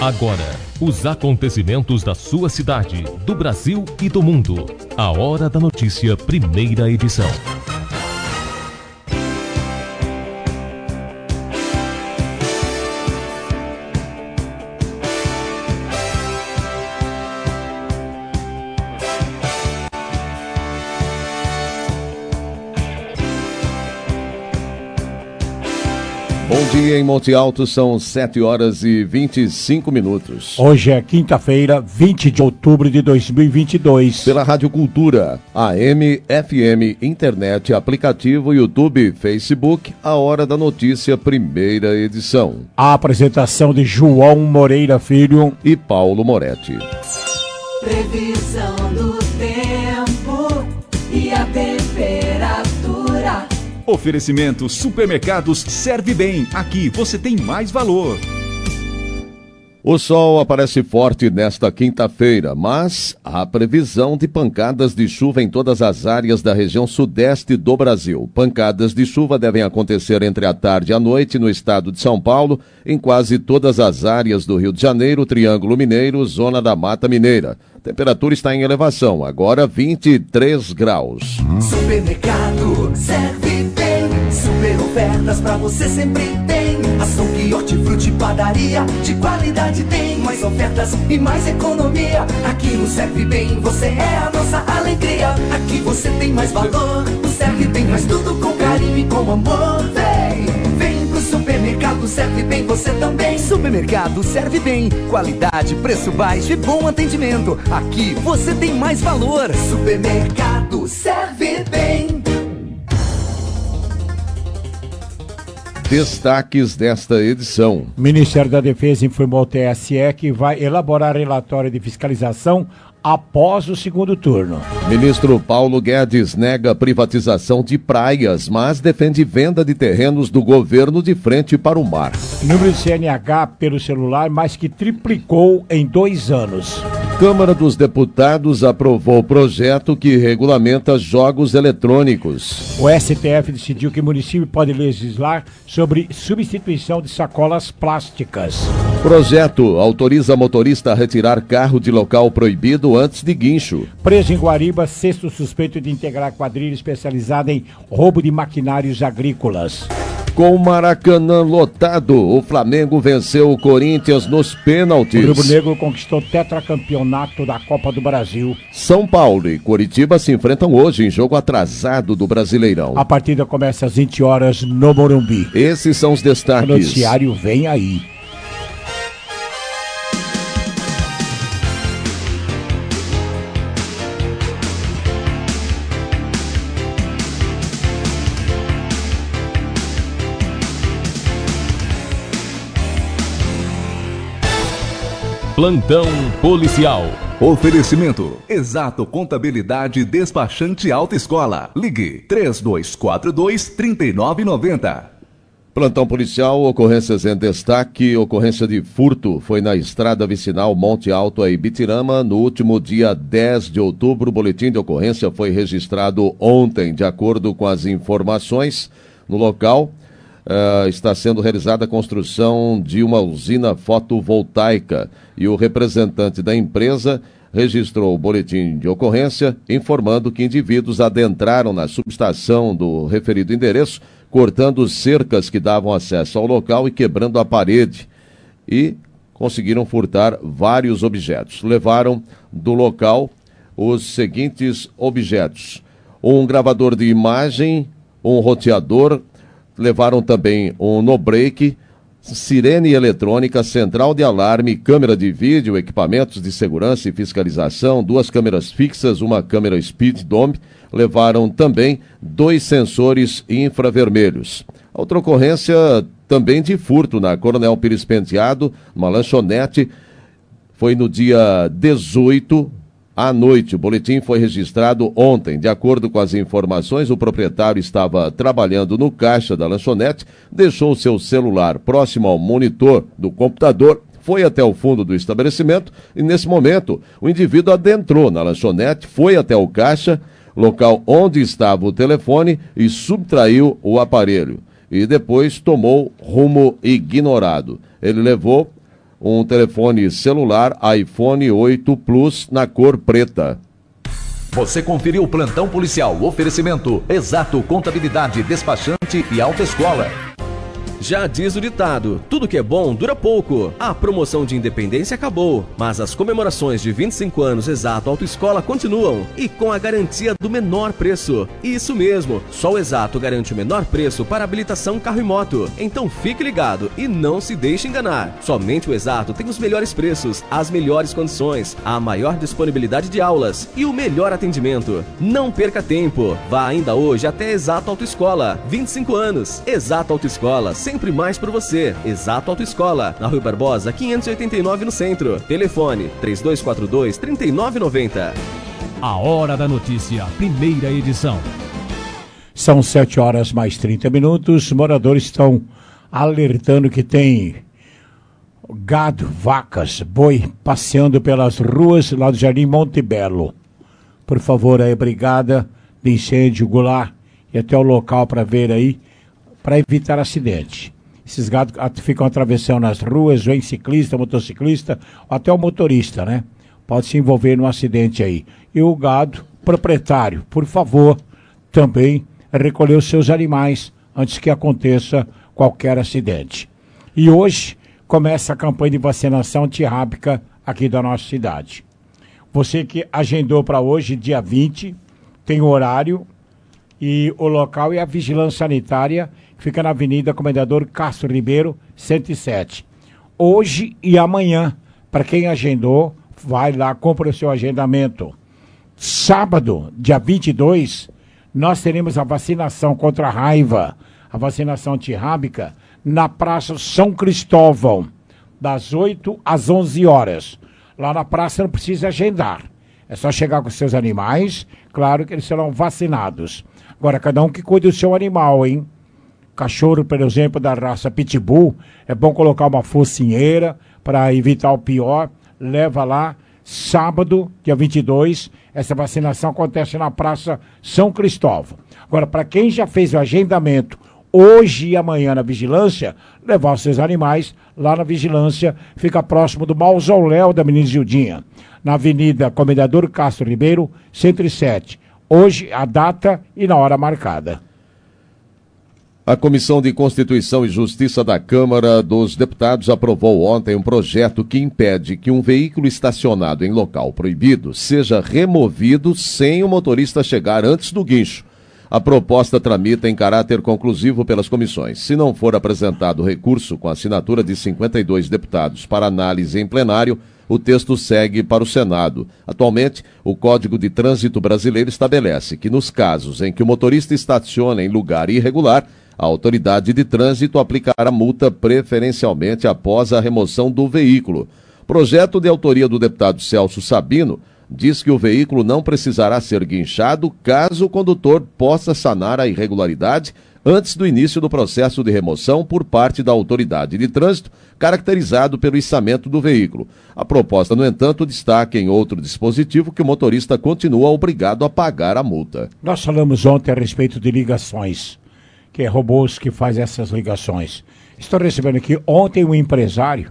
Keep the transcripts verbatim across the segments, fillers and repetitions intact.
Agora, os acontecimentos da sua cidade, do Brasil e do mundo. A Hora da Notícia, primeira edição. Bom dia em Monte Alto, são sete horas e vinte e cinco minutos. Hoje é quinta-feira, vinte de outubro de dois mil e vinte e dois. Pela Rádio Cultura, A M, F M, internet, aplicativo, YouTube, Facebook, a Hora da Notícia, primeira edição. A apresentação de João Moreira Filho e Paulo Moretti. Previsão do tempo e a temperatura. Oferecimento Supermercados Serve Bem. Aqui você tem mais valor. O sol aparece forte nesta quinta-feira, mas há previsão de pancadas de chuva em todas as áreas da região sudeste do Brasil. Pancadas de chuva devem acontecer entre a tarde e a noite no estado de São Paulo, em quase todas as áreas do Rio de Janeiro, Triângulo Mineiro, Zona da Mata Mineira. A temperatura está em elevação, agora vinte e três graus. Supermercado Serve Bem, super ofertas pra você sempre tem. Ação que hortifruti padaria, de qualidade tem. Mais ofertas e mais economia. Aqui no Serve Bem você é a nossa alegria. Aqui você tem mais valor, no Serve Bem, mas tudo com carinho e com amor. Vem, vem pro Supermercado Serve Bem, você também. Supermercado Serve Bem, qualidade, preço baixo e bom atendimento. Aqui você tem mais valor. Supermercado Serve Bem. Destaques desta edição. O Ministério da Defesa informou ao T S E que vai elaborar relatório de fiscalização após o segundo turno. Ministro Paulo Guedes nega privatização de praias, mas defende venda de terrenos do governo de frente para o mar. O número de C N H pelo celular mais que triplicou em dois anos. Câmara dos Deputados aprovou o projeto que regulamenta jogos eletrônicos. O S T F decidiu que o município pode legislar sobre substituição de sacolas plásticas. Projeto autoriza motorista a retirar carro de local proibido antes de guincho. Preso em Guariba, sexto suspeito de integrar quadrilha especializada em roubo de maquinários agrícolas. Com o Maracanã lotado, o Flamengo venceu o Corinthians nos pênaltis. O Rubro Negro conquistou o tetracampeonato da Copa do Brasil. São Paulo e Coritiba se enfrentam hoje em jogo atrasado do Brasileirão. A partida começa às vinte horas no Morumbi. Esses são os destaques. O noticiário vem aí. Plantão policial. Oferecimento Exato Contabilidade Despachante Autoescola. Ligue três dois quatro dois, três nove nove zero. Plantão policial, ocorrências em destaque. Ocorrência de furto foi na estrada vicinal Monte Alto a Ibitirama no último dia dez de outubro. O boletim de ocorrência foi registrado ontem. De acordo com as informações, no local Uh, está sendo realizada a construção de uma usina fotovoltaica e o representante da empresa registrou o boletim de ocorrência informando que indivíduos adentraram na subestação do referido endereço, cortando cercas que davam acesso ao local e quebrando a parede, e conseguiram furtar vários objetos. Levaram do local os seguintes objetos: um gravador de imagem, um roteador. Levaram também um no-break, sirene eletrônica, central de alarme, câmera de vídeo, equipamentos de segurança e fiscalização, duas câmeras fixas, uma câmera Speed Dome. Levaram também dois sensores infravermelhos. Outra ocorrência também de furto na Coronel Pires Penteado, uma lanchonete, foi no dia dezoito à noite. O boletim foi registrado ontem. De acordo com as informações, o proprietário estava trabalhando no caixa da lanchonete, deixou seu celular próximo ao monitor do computador, foi até o fundo do estabelecimento e, nesse momento, o indivíduo adentrou na lanchonete, foi até o caixa, local onde estava o telefone, e subtraiu o aparelho. E depois tomou rumo ignorado. Ele levou um telefone celular iPhone oito Plus na cor preta. Você conferiu o Plantão Policial. Oferecimento Exato Contabilidade, Despachante e Autoescola. Já diz o ditado, tudo que é bom dura pouco. A promoção de independência acabou, mas as comemorações de vinte e cinco anos Exato Autoescola continuam e com a garantia do menor preço. Isso mesmo, só o Exato garante o menor preço para habilitação carro e moto. Então fique ligado e não se deixe enganar. Somente o Exato tem os melhores preços, as melhores condições, a maior disponibilidade de aulas e o melhor atendimento. Não perca tempo, vá ainda hoje até Exato Autoescola. vinte e cinco anos, Exato Autoescola, sempre mais por você. Exato Autoescola, na Rui Barbosa, quinhentos e oitenta e nove no centro. Telefone três dois quatro dois, três nove nove zero. A Hora da Notícia, primeira edição. São sete horas mais trinta minutos. Moradores estão alertando que tem gado, vacas, boi passeando pelas ruas lá do Jardim Monte Belo. Por favor, aí, brigada de incêndio, Goulart, e até o local para ver aí, para evitar acidente. Esses gados ficam atravessando as ruas, vem ciclista, motociclista, até o motorista, né? Pode se envolver num acidente aí. E o gado, proprietário, por favor, também recolher os seus animais antes que aconteça qualquer acidente. E hoje começa a campanha de vacinação antirrábica aqui da nossa cidade. Você que agendou para hoje, dia vinte, tem o horário e o local e a vigilância sanitária que fica na Avenida Comendador Castro Ribeiro, cento e sete. Hoje e amanhã, para quem agendou, vai lá, compra o seu agendamento. Sábado, dia vinte e dois, nós teremos a vacinação contra a raiva, a vacinação antirrábica, na Praça São Cristóvão, das oito às onze horas. Lá na praça não precisa agendar. É só chegar com seus animais, claro que eles serão vacinados. Agora, cada um que cuide do seu animal, hein? Cachorro, por exemplo, da raça Pitbull, é bom colocar uma focinheira para evitar o pior. Leva lá, sábado, dia vinte e dois, essa vacinação acontece na Praça São Cristóvão. Agora, para quem já fez o agendamento hoje e amanhã na vigilância, levar os seus animais lá na vigilância, fica próximo do mausoléu da Menina Gildinha, na Avenida Comendador Castro Ribeiro, cento e sete. Hoje, a data e na hora marcada. A Comissão de Constituição e Justiça da Câmara dos Deputados aprovou ontem um projeto que impede que um veículo estacionado em local proibido seja removido sem o motorista chegar antes do guincho. A proposta tramita em caráter conclusivo pelas comissões. Se não for apresentado recurso com assinatura de cinquenta e dois deputados para análise em plenário, o texto segue para o Senado. Atualmente, o Código de Trânsito Brasileiro estabelece que nos casos em que o motorista estaciona em lugar irregular, a autoridade de trânsito aplicará multa preferencialmente após a remoção do veículo. Projeto de autoria do deputado Celso Sabino diz que o veículo não precisará ser guinchado caso o condutor possa sanar a irregularidade antes do início do processo de remoção por parte da autoridade de trânsito, caracterizado pelo içamento do veículo. A proposta, no entanto, destaca em outro dispositivo que o motorista continua obrigado a pagar a multa. Nós falamos ontem a respeito de ligações, que é robôs que faz essas ligações. Estou recebendo aqui ontem um empresário,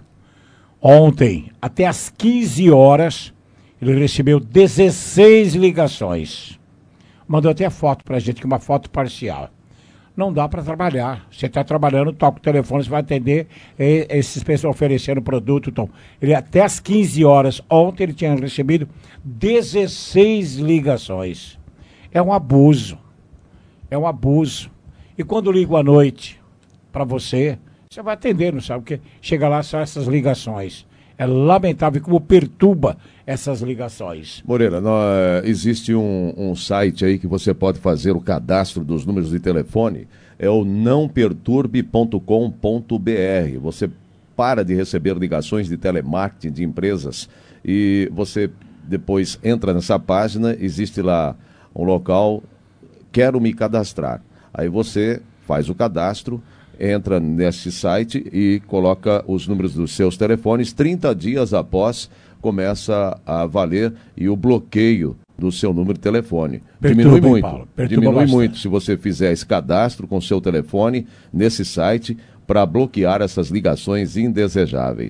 ontem, até às quinze horas, ele recebeu dezesseis ligações. Mandou até foto pra gente, que é uma foto parcial. Não dá para trabalhar. Você está trabalhando, toca o telefone, você vai atender e, esses pessoas oferecendo produto. Então, ele até às quinze horas, ontem ele tinha recebido dezesseis ligações. É um abuso. É um abuso. E quando ligo à noite para você, você vai atender, não sabe? Porque chega lá só essas ligações. É lamentável como perturba essas ligações. Moreira, não, existe um, um site aí que você pode fazer o cadastro dos números de telefone, é o não perturbe ponto com ponto b r. Você para de receber ligações de telemarketing de empresas e você depois entra nessa página, existe lá um local, quero me cadastrar. Aí você faz o cadastro, entra nesse site e coloca os números dos seus telefones. trinta dias após, começa a valer e o bloqueio do seu número de telefone. Perturba, diminui muito. Paulo, diminui bastante. muito se você fizer esse cadastro com o seu telefone nesse site para bloquear essas ligações indesejáveis.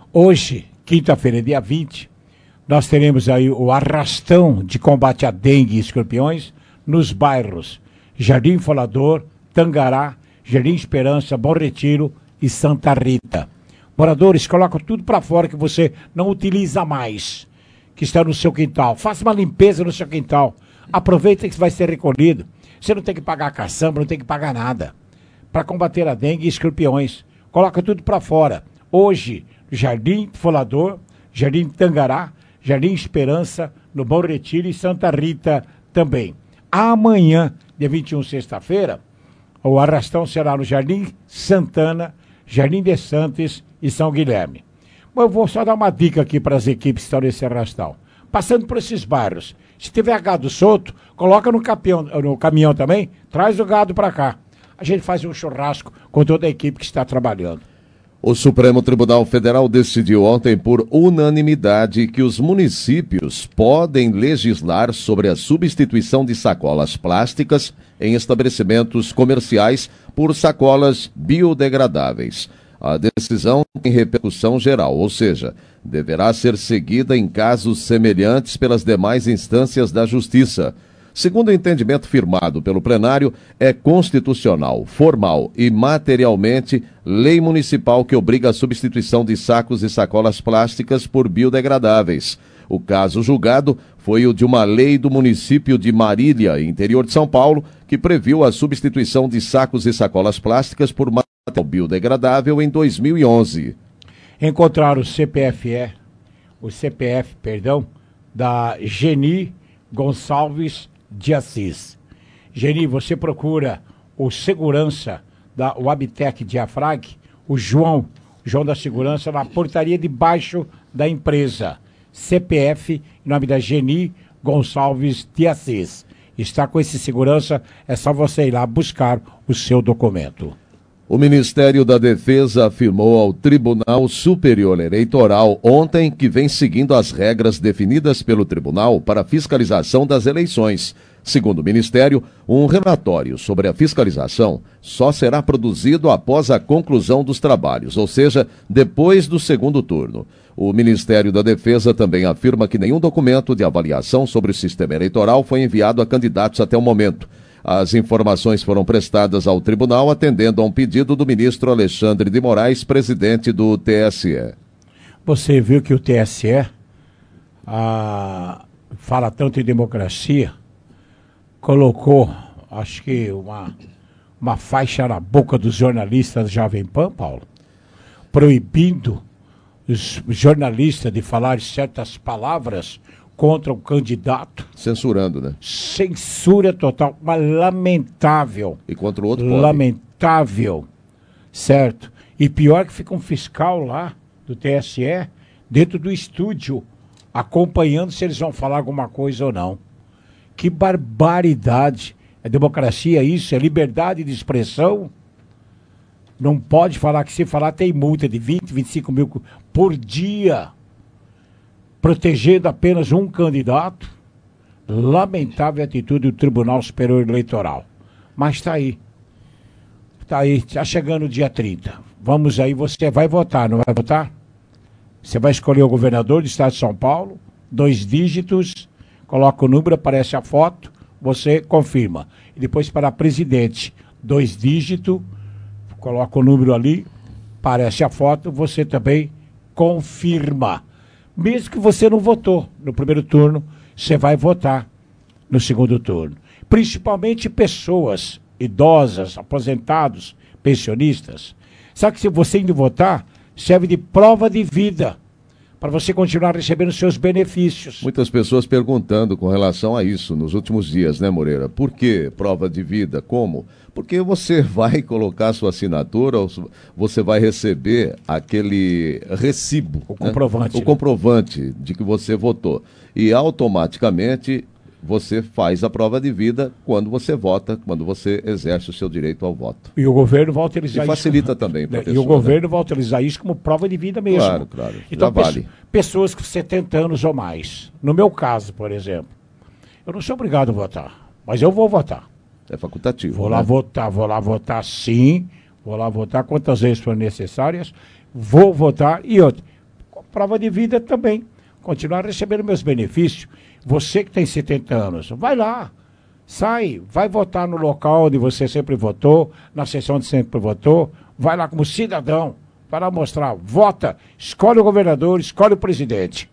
Hoje, quinta-feira, dia vinte, nós teremos aí o arrastão de combate à dengue e escorpiões nos bairros Jardim Folador, Tangará, Jardim Esperança, Bom Retiro e Santa Rita. Moradores, colocam tudo para fora que você não utiliza mais, que está no seu quintal. Faça uma limpeza no seu quintal. Aproveita que vai ser recolhido. Você não tem que pagar caçamba, não tem que pagar nada. Para combater a dengue e escorpiões. Coloca tudo para fora. Hoje, Jardim Folador, Jardim Tangará, Jardim Esperança, no Bom Retiro e Santa Rita também. Amanhã, dia vinte e um, sexta-feira, o arrastão será no Jardim Santana, Jardim de Santos e São Guilherme. Bom, eu vou só dar uma dica aqui para as equipes que estão nesse arrastão. Passando por esses bairros, se tiver gado solto, coloca no, capião, no caminhão também, traz o gado para cá. A gente faz um churrasco com toda a equipe que está trabalhando. O Supremo Tribunal Federal decidiu ontem por unanimidade que os municípios podem legislar sobre a substituição de sacolas plásticas em estabelecimentos comerciais por sacolas biodegradáveis. A decisão tem repercussão geral, ou seja, deverá ser seguida em casos semelhantes pelas demais instâncias da Justiça. Segundo o entendimento firmado pelo plenário, é constitucional, formal e materialmente lei municipal que obriga a substituição de sacos e sacolas plásticas por biodegradáveis. O caso julgado foi o de uma lei do município de Marília, interior de São Paulo, que previu a substituição de sacos e sacolas plásticas por material biodegradável em dois mil e onze. Encontraram o C P F E, o C P F, perdão, da Geni Gonçalves de Assis. Geni, você procura o segurança da Wabtec Diafrag, o João, João da Segurança, na portaria de baixo da empresa. C P F, em nome da Geni Gonçalves de Assis. Está com esse segurança, é só você ir lá buscar o seu documento. O Ministério da Defesa afirmou ao Tribunal Superior Eleitoral ontem que vem seguindo as regras definidas pelo Tribunal para a fiscalização das eleições. Segundo o Ministério, um relatório sobre a fiscalização só será produzido após a conclusão dos trabalhos, ou seja, depois do segundo turno. O Ministério da Defesa também afirma que nenhum documento de avaliação sobre o sistema eleitoral foi enviado a candidatos até o momento. As informações foram prestadas ao tribunal atendendo a um pedido do ministro Alexandre de Moraes, presidente do T S E. Você viu que o T S E ah, fala tanto em democracia, colocou, acho que uma, uma faixa na boca dos jornalistas da Jovem Pan, Paulo, proibindo os jornalistas de falar certas palavras contra um candidato. Censurando, né? Censura total, mas lamentável. E contra o outro pode. Lamentável, certo? E pior que fica um fiscal lá do T S E, dentro do estúdio, acompanhando se eles vão falar alguma coisa ou não. Que barbaridade. É democracia isso? É liberdade de expressão? Não pode falar, que se falar tem multa de vinte, vinte e cinco mil por dia. Protegendo apenas um candidato. Lamentável atitude do Tribunal Superior Eleitoral. Mas está aí. Está aí, está chegando o dia trinta. Vamos aí, você vai votar, não vai votar? Você vai escolher o governador do estado de São Paulo, dois dígitos, coloca o número, aparece a foto, você confirma. E depois para presidente, dois dígitos, coloca o número ali, aparece a foto, você também confirma. Mesmo que você não votou no primeiro turno, você vai votar no segundo turno. Principalmente pessoas idosas, aposentados, pensionistas. Sabe que se você indo votar, serve de prova de vida para você continuar recebendo seus benefícios. Muitas pessoas perguntando com relação a isso nos últimos dias, né, Moreira? Por que prova de vida? Como? Porque você vai colocar sua assinatura, ou você vai receber aquele recibo. O comprovante. Né? O comprovante de que você votou. E automaticamente você faz a prova de vida quando você vota, quando você exerce o seu direito ao voto. E o governo vai utilizar isso. E facilita isso, também para a E pessoa, o governo né? vai utilizar isso como prova de vida mesmo. Claro, claro. Então, já vale. Pessoas com setenta anos ou mais. No meu caso, por exemplo, eu não sou obrigado a votar, mas eu vou votar. É facultativo. Vou né? lá votar, vou lá votar sim, vou lá votar quantas vezes forem necessárias, vou votar e outra. prova de vida também. Continuar recebendo meus benefícios. Você que tem setenta anos, vai lá. Sai, vai votar no local onde você sempre votou, na sessão onde sempre votou. Vai lá como cidadão. Vai lá mostrar. Vota. Escolhe o governador, escolhe o presidente.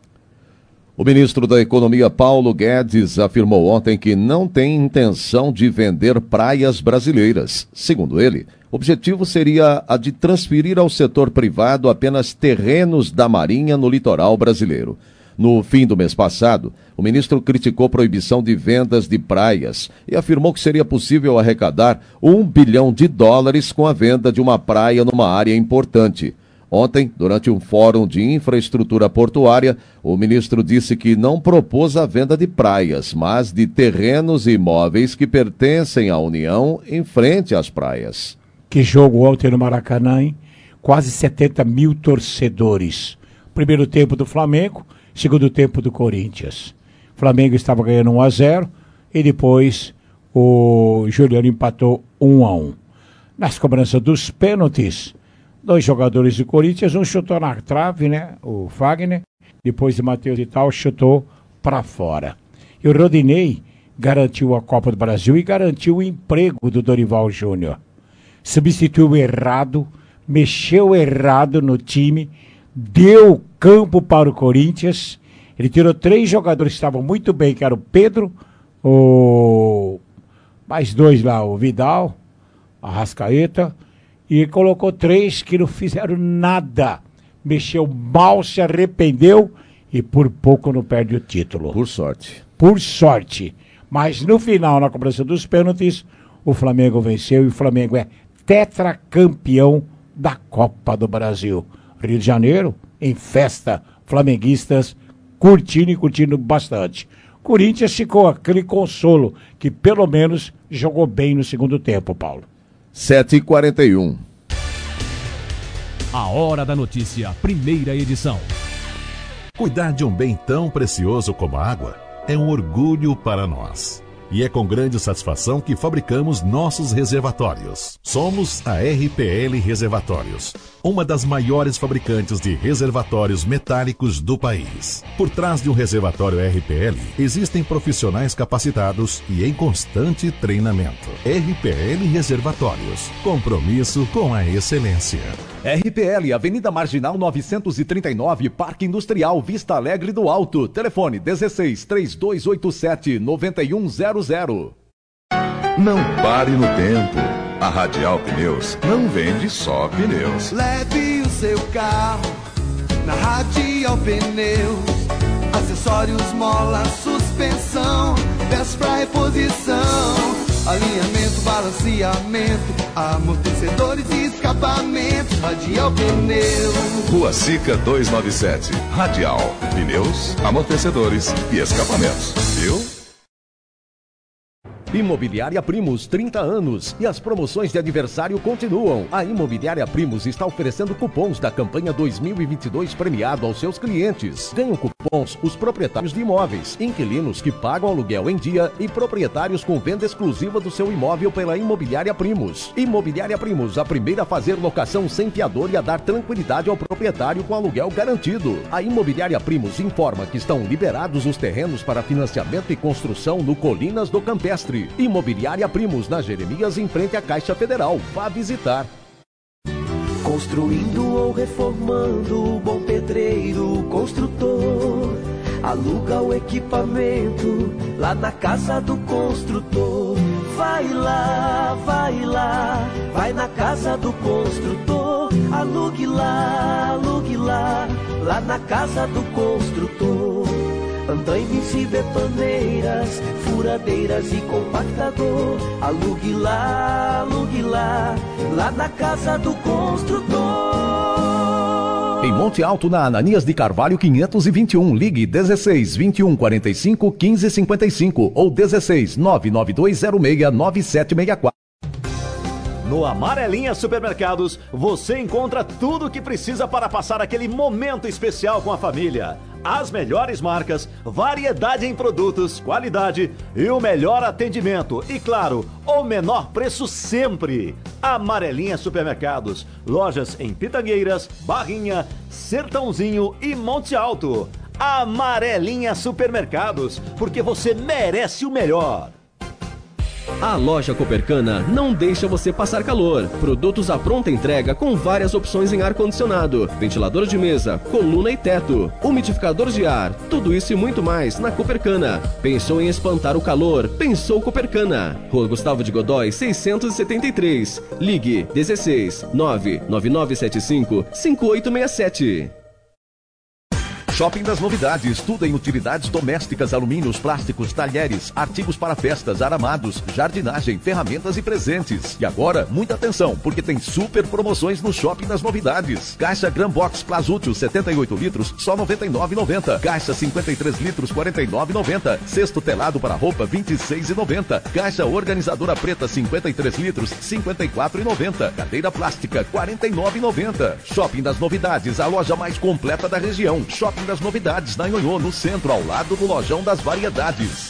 O ministro da Economia, Paulo Guedes, afirmou ontem que não tem intenção de vender praias brasileiras. Segundo ele, o objetivo seria a de transferir ao setor privado apenas terrenos da Marinha no litoral brasileiro. No fim do mês passado, o ministro criticou proibição de vendas de praias e afirmou que seria possível arrecadar um bilhão de dólares com a venda de uma praia numa área importante. Ontem, durante um fórum de infraestrutura portuária, o ministro disse que não propôs a venda de praias, mas de terrenos e imóveis que pertencem à União em frente às praias. Que jogo ontem no Maracanã, hein? Quase setenta mil torcedores. Primeiro tempo do Flamengo, segundo tempo do Corinthians. O Flamengo estava ganhando um a zero e depois o Juliano empatou um a um. Nas cobranças dos pênaltis, dois jogadores do Corinthians, um chutou na trave, né? O Fagner, depois de Matheus e tal, chutou para fora. E o Rodinei garantiu a Copa do Brasil e garantiu o emprego do Dorival Júnior. Substituiu errado, mexeu errado no time, deu campo para o Corinthians. Ele tirou três jogadores que estavam muito bem, que era o Pedro, o... mais dois lá, o Vidal, a Arrascaeta, e colocou três que não fizeram nada. Mexeu mal, se arrependeu e por pouco não perde o título. Por sorte. Por sorte. Mas no final, na cobrança dos pênaltis, o Flamengo venceu e o Flamengo é tetracampeão da Copa do Brasil. Rio de Janeiro, em festa, flamenguistas curtindo e curtindo bastante. Corinthians ficou aquele consolo que pelo menos jogou bem no segundo tempo, Paulo. sete e quarenta e um. A Hora da Notícia, primeira edição. Cuidar de um bem tão precioso como a água é um orgulho para nós. E é com grande satisfação que fabricamos nossos reservatórios. Somos a R P L Reservatórios, uma das maiores fabricantes de reservatórios metálicos do país. Por trás de um reservatório R P L, existem profissionais capacitados e em constante treinamento. R P L Reservatórios, compromisso com a excelência. R P L, Avenida Marginal novecentos e trinta e nove, Parque Industrial, Vista Alegre do Alto. Telefone dezesseis, três dois oito sete, nove um zero zero. Não pare no tempo. A Radial Pneus não vende só pneus. Leve o seu carro na Radial Pneus. Acessórios, mola, suspensão, peças pra reposição, alinhamento, balanceamento, amortecedores e escapamentos. Radial Pneus. Rua Sica duzentos e noventa e sete. Radial Pneus, amortecedores e escapamentos. Viu? Imobiliária Primos, trinta anos e as promoções de aniversário continuam. A Imobiliária Primos está oferecendo cupons da campanha dois mil e vinte e dois premiado aos seus clientes. Ganham cupons os proprietários de imóveis, inquilinos que pagam aluguel em dia e proprietários com venda exclusiva do seu imóvel pela Imobiliária Primos. Imobiliária Primos, a primeira a fazer locação sem fiador e a dar tranquilidade ao proprietário com aluguel garantido. A Imobiliária Primos informa que estão liberados os terrenos para financiamento e construção no Colinas do Campestre. Imobiliária Primos, na Jeremias, em frente à Caixa Federal. Vá visitar. Construindo ou reformando, bom pedreiro, construtor, aluga o equipamento lá na casa do construtor. Vai lá, vai lá, vai na casa do construtor, alugue lá, alugue lá, lá na casa do construtor. Andaimes e betoneiras, furadeiras e compactador, alugue lá, alugue lá, lá na casa do construtor. Em Monte Alto, na Ananias de Carvalho quinhentos e vinte e um, ligue dezesseis, vinte e um, quarenta e cinco, quinze, cinquenta e cinco ou dezesseis, nove nove dois zero seis, nove sete seis quatro. No Amarelinha Supermercados, você encontra tudo o que precisa para passar aquele momento especial com a família. As melhores marcas, variedade em produtos, qualidade e o melhor atendimento. E claro, o menor preço sempre. Amarelinha Supermercados. Lojas em Pitangueiras, Barrinha, Sertãozinho e Monte Alto. Amarelinha Supermercados, porque você merece o melhor. A loja Copercana não deixa você passar calor. Produtos à pronta entrega com várias opções em ar-condicionado, ventilador de mesa, coluna e teto, umidificador de ar, tudo isso e muito mais na Copercana. Pensou em espantar o calor? Pensou Copercana. Rua Gustavo de Godói, seiscentos e setenta e três. Ligue dezesseis nove nove nove sete cinco cinco oito seis sete. Shopping das Novidades, tudo em utilidades domésticas, alumínios, plásticos, talheres, artigos para festas, aramados, jardinagem, ferramentas e presentes. E agora, muita atenção, porque tem super promoções no Shopping das Novidades. Caixa Gran Box Plasútil setenta e oito litros, só noventa e nove reais e noventa centavos. Caixa cinquenta e três litros, quarenta e nove reais e noventa centavos. Cesto telado para roupa, vinte e seis reais e noventa centavos. Caixa organizadora preta, cinquenta e três litros, cinquenta e quatro reais e noventa centavos. Cadeira plástica, quarenta e nove reais e noventa centavos. Shopping das Novidades, a loja mais completa da região. Shopping das Novidades, na Nhonhô, no centro, ao lado do Lojão das Variedades.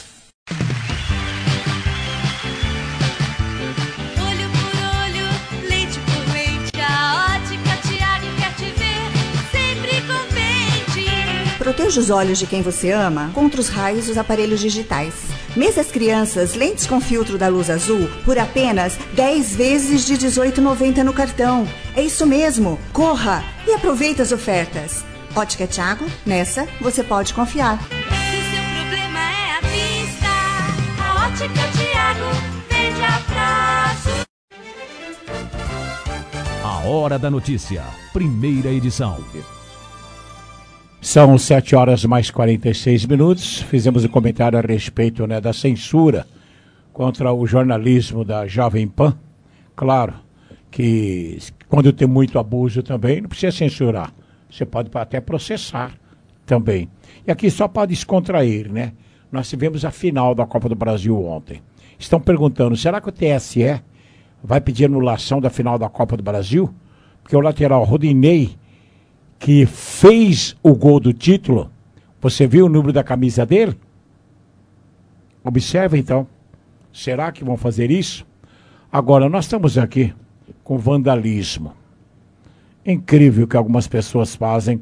Olho por olho, leite por leite, a Ótica Tiago quer te ver sempre contente. Proteja os olhos de quem você ama contra os raios dos aparelhos digitais. Mesas Crianças, lentes com filtro da luz azul, por apenas dez vezes de dezoito reais e noventa centavos no cartão. É isso mesmo, corra e aproveite as ofertas. Ótica Tiago, nessa você pode confiar. Se seu problema é a vista, a Ótica Tiago vende a prazo. A Hora da Notícia, primeira edição. São sete horas mais quarenta e seis minutos. Fizemos um comentário a respeito, né, da censura contra o jornalismo da Jovem Pan. Claro que quando tem muito abuso também, não precisa censurar. Você pode até processar também. E aqui só para descontrair, né? Nós tivemos a final da Copa do Brasil ontem. Estão perguntando, será que o T S E vai pedir anulação da final da Copa do Brasil? Porque o lateral Rodinei, que fez o gol do título, você viu o número da camisa dele? Observe então. Será que vão fazer isso? Agora, nós estamos aqui com vandalismo. Incrível que algumas pessoas fazem,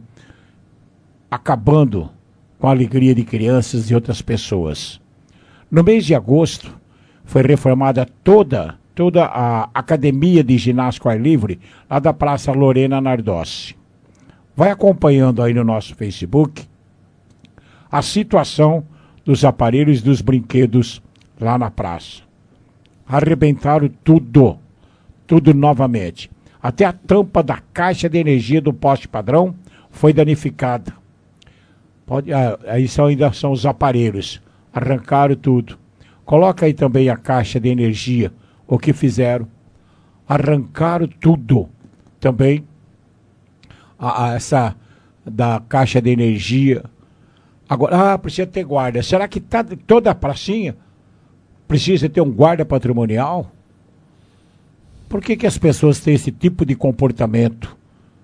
acabando com a alegria de crianças e outras pessoas. No mês de agosto, foi reformada toda, toda a Academia de Ginástica ao Ar Livre, lá da Praça Lorena Nardossi. Vai acompanhando aí no nosso Facebook a situação dos aparelhos e dos brinquedos lá na praça. Arrebentaram tudo, tudo novamente. Até a tampa da caixa de energia do poste padrão foi danificada. Pode, ah, aí são, ainda são os aparelhos. Arrancaram tudo. Coloca aí também a caixa de energia. O que fizeram? Arrancaram tudo. Também a, a, essa da caixa de energia. Agora, ah, precisa ter guarda. Será que tá, toda a pracinha precisa ter um guarda patrimonial? Por que que as pessoas têm esse tipo de comportamento?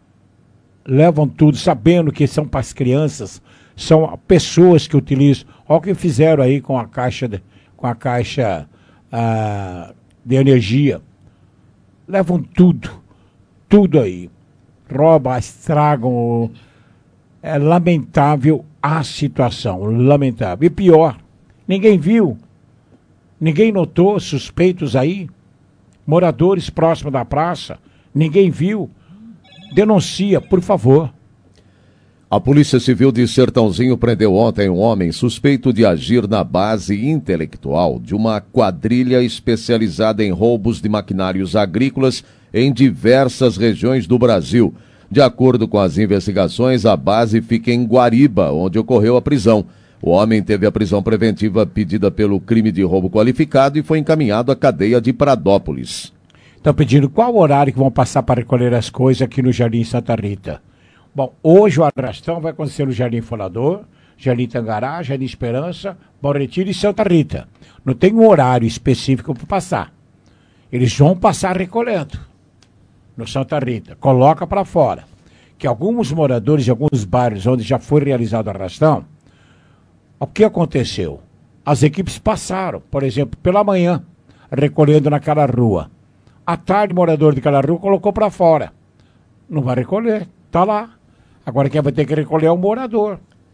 Levam tudo sabendo que são para as crianças, são pessoas que utilizam. Olha o que fizeram aí com a caixa de, com a caixa ah, de energia. Levam tudo, tudo aí. Roubam, estragam. É lamentável a situação, lamentável. E pior, ninguém viu, ninguém notou suspeitos aí. Moradores próximos da praça, ninguém viu. Denuncia, por favor. A Polícia Civil de Sertãozinho prendeu ontem um homem suspeito de agir na base intelectual de uma quadrilha especializada em roubos de maquinários agrícolas em diversas regiões do Brasil. De acordo com as investigações, a base fica em Guariba, onde ocorreu a prisão. O homem teve a prisão preventiva pedida pelo crime de roubo qualificado e foi encaminhado à cadeia de Pradópolis. Estão pedindo qual horário que vão passar para recolher as coisas aqui no Jardim Santa Rita. Bom, hoje o arrastão vai acontecer no Jardim Folador, Jardim Tangará, Jardim Esperança, Bom Retiro e Santa Rita. Não tem um horário específico para passar. Eles vão passar recolhendo no Santa Rita. Coloca para fora. que alguns moradores de alguns bairros onde já foi realizado o arrastão, o que aconteceu? As equipes passaram, por exemplo, pela manhã, recolhendo naquela rua. À tarde, o morador daquela rua colocou para fora. Não vai recolher, tá lá. Agora quem vai ter que recolher é o morador.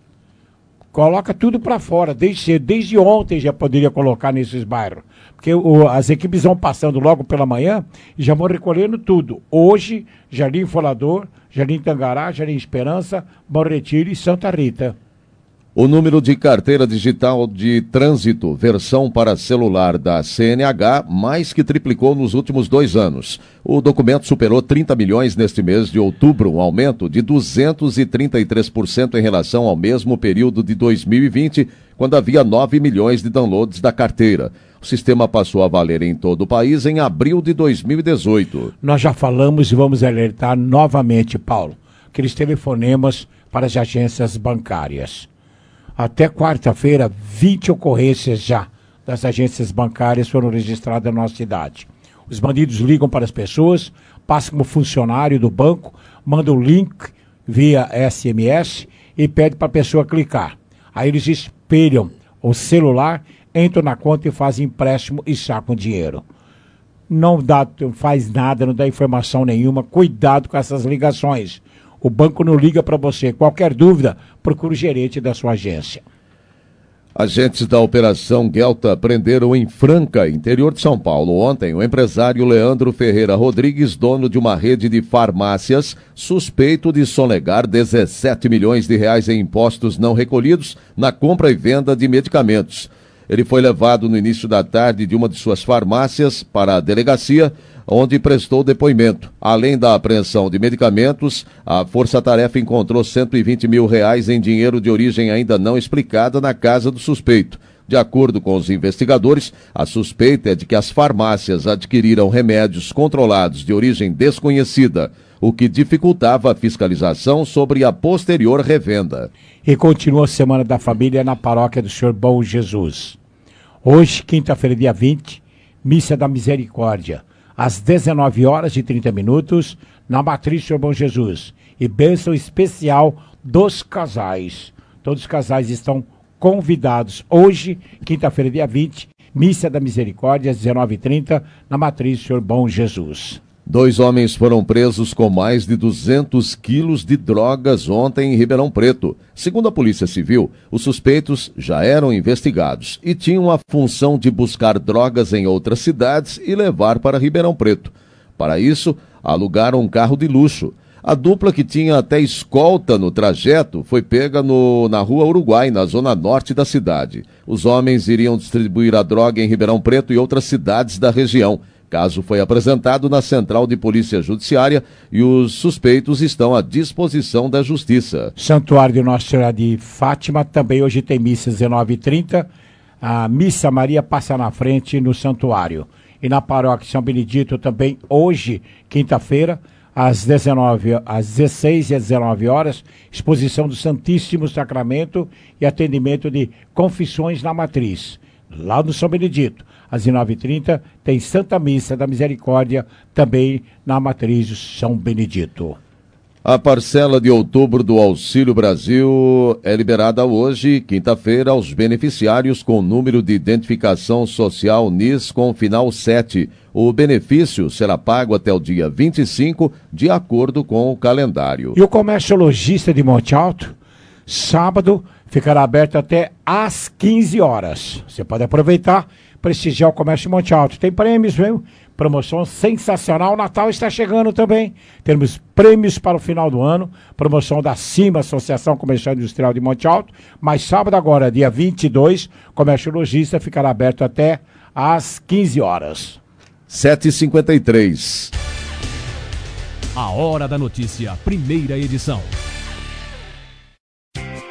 Coloca tudo para fora, desde, desde ontem já poderia colocar nesses bairros. Porque o, as equipes vão passando logo pela manhã e já vão recolhendo tudo. Hoje, Jardim Folador, Jardim Tangará, Jardim Esperança, Bom Retiro e Santa Rita. O número de carteira digital de trânsito, versão para celular da C N H, mais que triplicou nos últimos dois anos. O documento superou trinta milhões neste mês de outubro, um aumento de duzentos e trinta e três por cento em relação ao mesmo período de dois mil e vinte, quando havia nove milhões de downloads da carteira. O sistema passou a valer em todo o país em abril de dois mil e dezoito. Nós já falamos e vamos alertar novamente, Paulo, aqueles telefonemas para as agências bancárias. Até quarta-feira, vinte ocorrências já das agências bancárias foram registradas na nossa cidade. Os bandidos ligam para as pessoas, passam como funcionário do banco, mandam o link via S M S e pedem para a pessoa clicar. Aí eles espelham o celular, entram na conta e fazem empréstimo e sacam dinheiro. Não dá, faz nada, não dá informação nenhuma. Cuidado com essas ligações. O banco não liga para você. Qualquer dúvida, procure o gerente da sua agência. Agentes da Operação Guelta prenderam em Franca, interior de São Paulo, ontem o empresário Leandro Ferreira Rodrigues, dono de uma rede de farmácias, suspeito de sonegar dezessete milhões de reais em impostos não recolhidos na compra e venda de medicamentos. Ele foi levado no início da tarde de uma de suas farmácias para a delegacia, onde prestou depoimento. Além da apreensão de medicamentos, a Força-Tarefa encontrou cento e vinte mil reais em dinheiro de origem ainda não explicada na casa do suspeito. De acordo com os investigadores, a suspeita é de que as farmácias adquiriram remédios controlados de origem desconhecida, o que dificultava a fiscalização sobre a posterior revenda. E continua a Semana da Família na Paróquia do Senhor Bom Jesus. Hoje, quinta-feira, dia vinte, Missa da Misericórdia, às dezenove horas e trinta minutos, na Matriz do Senhor Bom Jesus. E bênção especial dos casais. Todos os casais estão convidados. Hoje, quinta-feira, dia vinte, Missa da Misericórdia, às dezenove e trinta, na Matriz do Senhor Bom Jesus. Dois homens foram presos com mais de duzentos quilos de drogas ontem em Ribeirão Preto. Segundo a Polícia Civil, os suspeitos já eram investigados e tinham a função de buscar drogas em outras cidades e levar para Ribeirão Preto. Para isso, alugaram um carro de luxo. A dupla, que tinha até escolta no trajeto, foi pega no, na Rua Uruguai, na zona norte da cidade. Os homens iriam distribuir a droga em Ribeirão Preto e outras cidades da região. Caso foi apresentado na Central de Polícia Judiciária e os suspeitos estão à disposição da Justiça. Santuário de Nossa Senhora de Fátima também hoje tem missa às dezenove e trinta. A Missa Maria passa na frente no santuário. E na Paróquia São Benedito também hoje, quinta-feira, às dezenove, às dezesseis e às dezenove horas, exposição do Santíssimo Sacramento e atendimento de confissões na Matriz, lá no São Benedito. Às dezenove e trinta, tem Santa Missa da Misericórdia, também na Matriz do São Benedito. A parcela de outubro do Auxílio Brasil é liberada hoje, quinta-feira, aos beneficiários com número de identificação social N I S com final sete. O benefício será pago até o dia vinte e cinco, de acordo com o calendário. E o comércio lojista de Monte Alto, sábado, ficará aberto até às quinze horas. Você pode aproveitar, prestigiar o comércio de Monte Alto. Tem prêmios, viu? Promoção sensacional. O Natal está chegando também. Temos prêmios para o final do ano. Promoção da CIMA, Associação Comercial Industrial de Monte Alto. Mas sábado agora, dia vinte e dois, comércio lojista ficará aberto até às quinze horas. sete e cinquenta e três. A Hora da Notícia, primeira edição.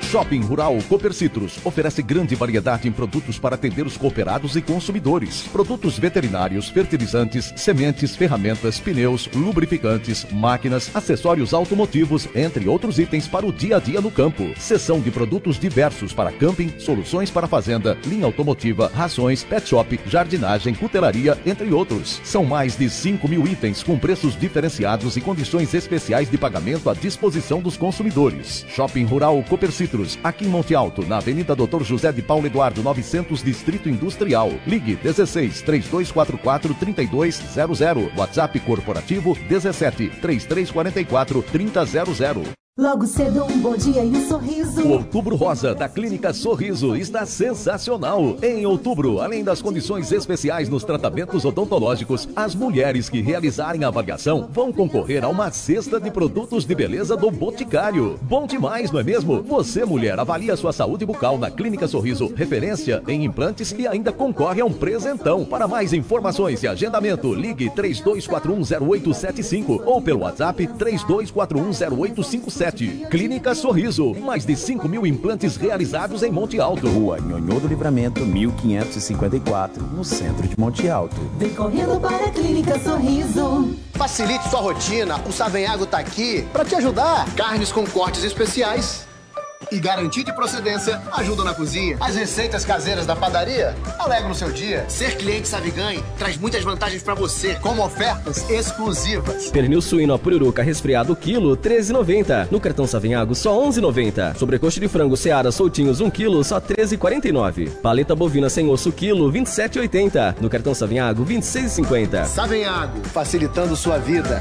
Shopping Rural Cooper Citrus oferece grande variedade em produtos para atender os cooperados e consumidores. Produtos veterinários, fertilizantes, sementes, ferramentas, pneus, lubrificantes, máquinas, acessórios automotivos, entre outros itens para o dia a dia no campo. Seção de produtos diversos para camping, soluções para fazenda, linha automotiva, rações, pet shop, jardinagem, cutelaria, entre outros. São mais de cinco mil itens com preços diferenciados e condições especiais de pagamento à disposição dos consumidores. Shopping Rural Cooper Citrus, aqui em Monte Alto, na Avenida doutor José de Paulo Eduardo, novecentos, Distrito Industrial. Ligue dezesseis, três dois quatro quatro, trinta e dois zero zero. WhatsApp corporativo dezessete, trinta e três quarenta e quatro, trinta zero zero. Logo cedo, um bom dia e um sorriso. O Outubro Rosa da Clínica Sorriso está sensacional. Em outubro, além das condições especiais nos tratamentos odontológicos, as mulheres que realizarem a avaliação vão concorrer a uma cesta de produtos de beleza do Boticário. Bom demais, não é mesmo? Você, mulher, avalia sua saúde bucal na Clínica Sorriso, referência em implantes, e ainda concorre a um presentão. Para mais informações e agendamento, ligue três dois quatro um zero oito sete cinco ou pelo WhatsApp três dois quatro um zero oito cinco sete. Clínica Sorriso, mais de cinco mil implantes realizados em Monte Alto. Rua Nhonhô do Livramento, mil quinhentos e cinquenta e quatro, no centro de Monte Alto. Vem correndo para a Clínica Sorriso. Facilite sua rotina, o Savenhago tá aqui para te ajudar. Carnes com cortes especiais e garantia de procedência ajuda na cozinha. As receitas caseiras da padaria alegram o seu dia. Ser cliente Saviganhe traz muitas vantagens para você, como ofertas exclusivas. Pernil suíno a pururuca resfriado quilo, treze reais e noventa centavos. No cartão Savenhago, só onze reais e noventa centavos. Sobrecoxa de frango Seara soltinhos um quilo, só treze reais e quarenta e nove centavos. Paleta bovina sem osso quilo, vinte e sete reais e oitenta centavos. No cartão Savenhago, vinte e seis reais e cinquenta centavos. Savenhago, facilitando sua vida.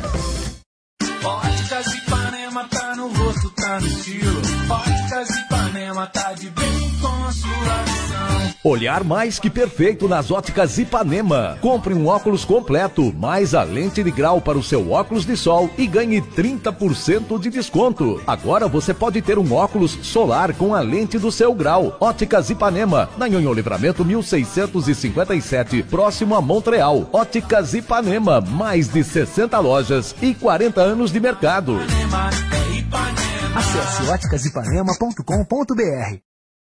Óticas Ipanema tá no rosto, tá no estilo. Óticas Ipanema tá de bem com a sua visão. Olhar mais que perfeito nas Óticas Ipanema. Compre um óculos completo, mais a lente de grau para o seu óculos de sol e ganhe trinta por cento de desconto. Agora você pode ter um óculos solar com a lente do seu grau. Óticas Ipanema, na Nhonhô Livramento mil seiscentos e cinquenta e sete, próximo a Montreal. Óticas Ipanema, mais de sessenta lojas e quarenta anos de mercado. Acesse óticas ipanema ponto com ponto br.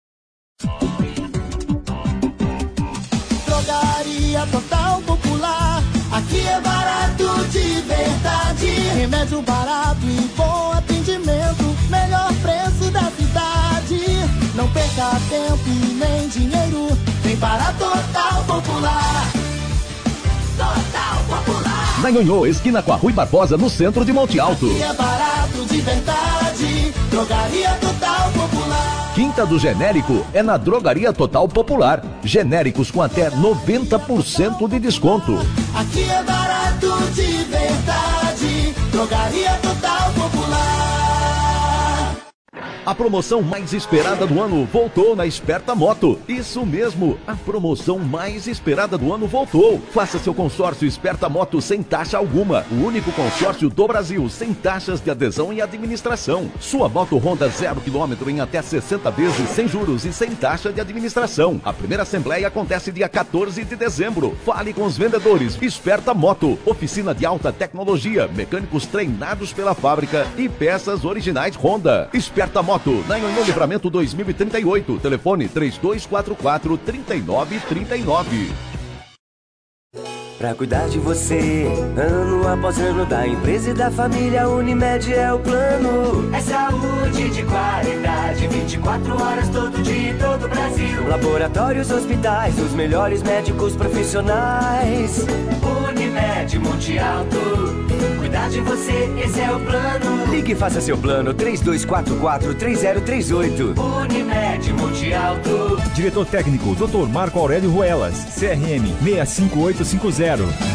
Drogaria Total Popular, aqui é barato de verdade. Remédio barato e bom atendimento, melhor preço da cidade. Não perca tempo e nem dinheiro, vem para Total Popular. Total Popular. Na Nhonhô, esquina com a Rui Barbosa, no centro de Monte Alto. Aqui é barato de verdade, Drogaria Total Popular. Quinta do Genérico é na Drogaria Total Popular. Genéricos com até noventa por cento de desconto. Aqui é barato de verdade, Drogaria Total Popular. A promoção mais esperada do ano voltou na Esperta Moto. Isso mesmo, a promoção mais esperada do ano voltou. Faça seu consórcio Esperta Moto sem taxa alguma. O único consórcio do Brasil sem taxas de adesão e administração. Sua moto Honda zero quilômetro em até sessenta vezes sem juros e sem taxa de administração. A primeira assembleia acontece dia quatorze de dezembro. Fale com os vendedores. Esperta Moto, oficina de alta tecnologia, mecânicos treinados pela fábrica e peças originais Honda. Esperta Moto, na Nhonhô Livramento dois mil e trinta e oito. Telefone três dois quatro quatro, três nove três nove. Pra cuidar de você, ano após ano, da empresa e da família, Unimed é o plano. É saúde de qualidade, vinte e quatro horas todo dia em todo o Brasil. Laboratórios, hospitais, os melhores médicos profissionais. Unimed Monte Alto, cuidar de você, esse é o plano. Ligue e faça seu plano, três dois quatro quatro, três zero três oito. Unimed Monte Alto. Diretor técnico, doutor Marco Aurélio Ruelas, C R M seis cinco oito cinco zero.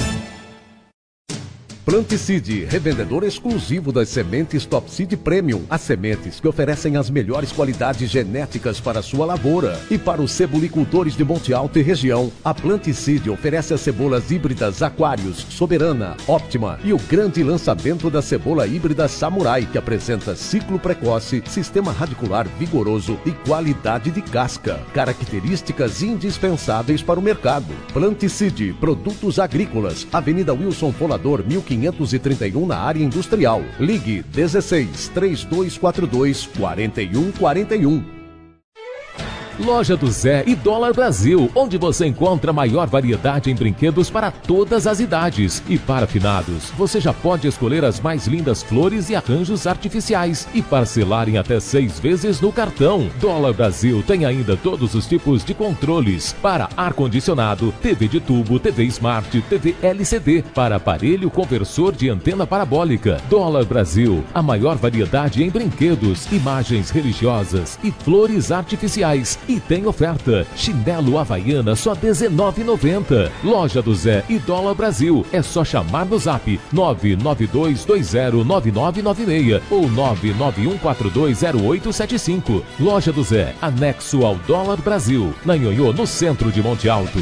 Planticide, revendedor exclusivo das sementes Top Seed Premium. As sementes que oferecem as melhores qualidades genéticas para a sua lavoura. E para os cebolicultores de Monte Alto e região, a Planticide oferece as cebolas híbridas Aquários, Soberana, Óptima e o grande lançamento da cebola híbrida Samurai, que apresenta ciclo precoce, sistema radicular vigoroso e qualidade de casca. Características indispensáveis para o mercado. Planticide, produtos agrícolas, Avenida Wilson Folador, mil quinhentos quinhentos e trinta e um na área industrial. Ligue dezesseis, três dois quatro dois, quatro um quatro um. Loja do Zé e Dólar Brasil, onde você encontra maior variedade em brinquedos para todas as idades. E para finados, você já pode escolher as mais lindas flores e arranjos artificiais e parcelar em até seis vezes no cartão. Dólar Brasil tem ainda todos os tipos de controles para ar-condicionado, T V de tubo, T V Smart, T V L C D, para aparelho conversor de antena parabólica. Dólar Brasil, a maior variedade em brinquedos, imagens religiosas e flores artificiais. E tem oferta, chinelo Havaiana só dezenove reais e noventa centavos. Loja do Zé e Dólar Brasil, é só chamar no zap nove nove dois dois zero nove nove nove seis ou nove nove um quatro dois zero oito sete cinco. Loja do Zé, anexo ao Dólar Brasil, na Nhonhô, no centro de Monte Alto.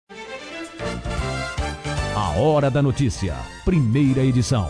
A Hora da Notícia, primeira edição.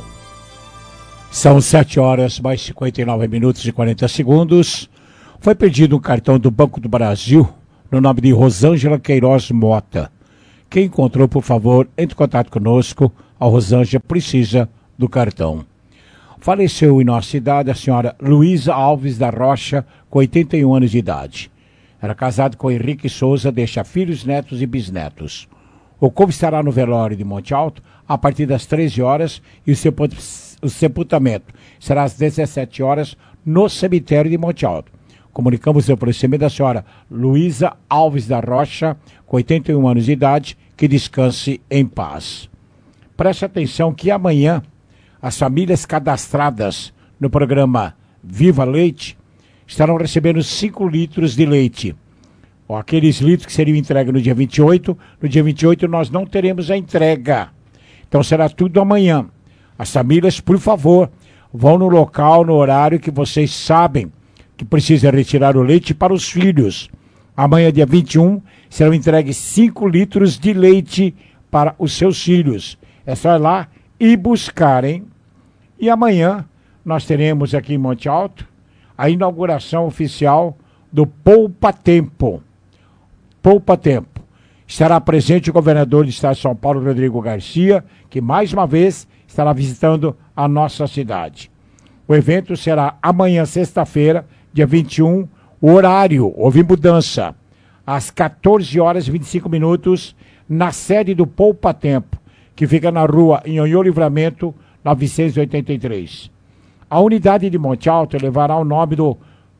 São sete horas mais cinquenta e nove minutos e quarenta segundos. Foi pedido um cartão do Banco do Brasil no nome de Rosângela Queiroz Mota. Quem encontrou, por favor, entre em contato conosco. A Rosângela precisa do cartão. Faleceu em nossa cidade a senhora Luísa Alves da Rocha, com oitenta e um anos de idade. Era casada com Henrique Souza, deixa filhos, netos e bisnetos. O corpo estará no velório de Monte Alto a partir das treze horas e o, sepult... o sepultamento será às dezessete horas no cemitério de Monte Alto. Comunicamos o falecimento da senhora Luísa Alves da Rocha, com oitenta e um anos de idade, que descanse em paz. Preste atenção que amanhã as famílias cadastradas no programa Viva Leite estarão recebendo cinco litros de leite. Ó, aqueles litros que seriam entregues no dia vinte e oito, no dia vinte e oito nós não teremos a entrega. Então será tudo amanhã. As famílias, por favor, vão no local, no horário que vocês sabem que precisa retirar o leite para os filhos. Amanhã, dia vinte e um, serão entregues cinco litros de leite para os seus filhos. É só ir lá e buscarem. E amanhã nós teremos aqui em Monte Alto a inauguração oficial do Poupa Tempo. Poupa Tempo. Estará presente o governador do estado de São Paulo, Rodrigo Garcia, que mais uma vez estará visitando a nossa cidade. O evento será amanhã, sexta-feira, dia vinte e um, o horário, houve mudança, às quatorze horas e vinte e cinco minutos, na sede do Poupa Tempo, que fica na rua Nhonhô Livramento, novecentos e oitenta e três. A unidade de Monte Alto levará o nome do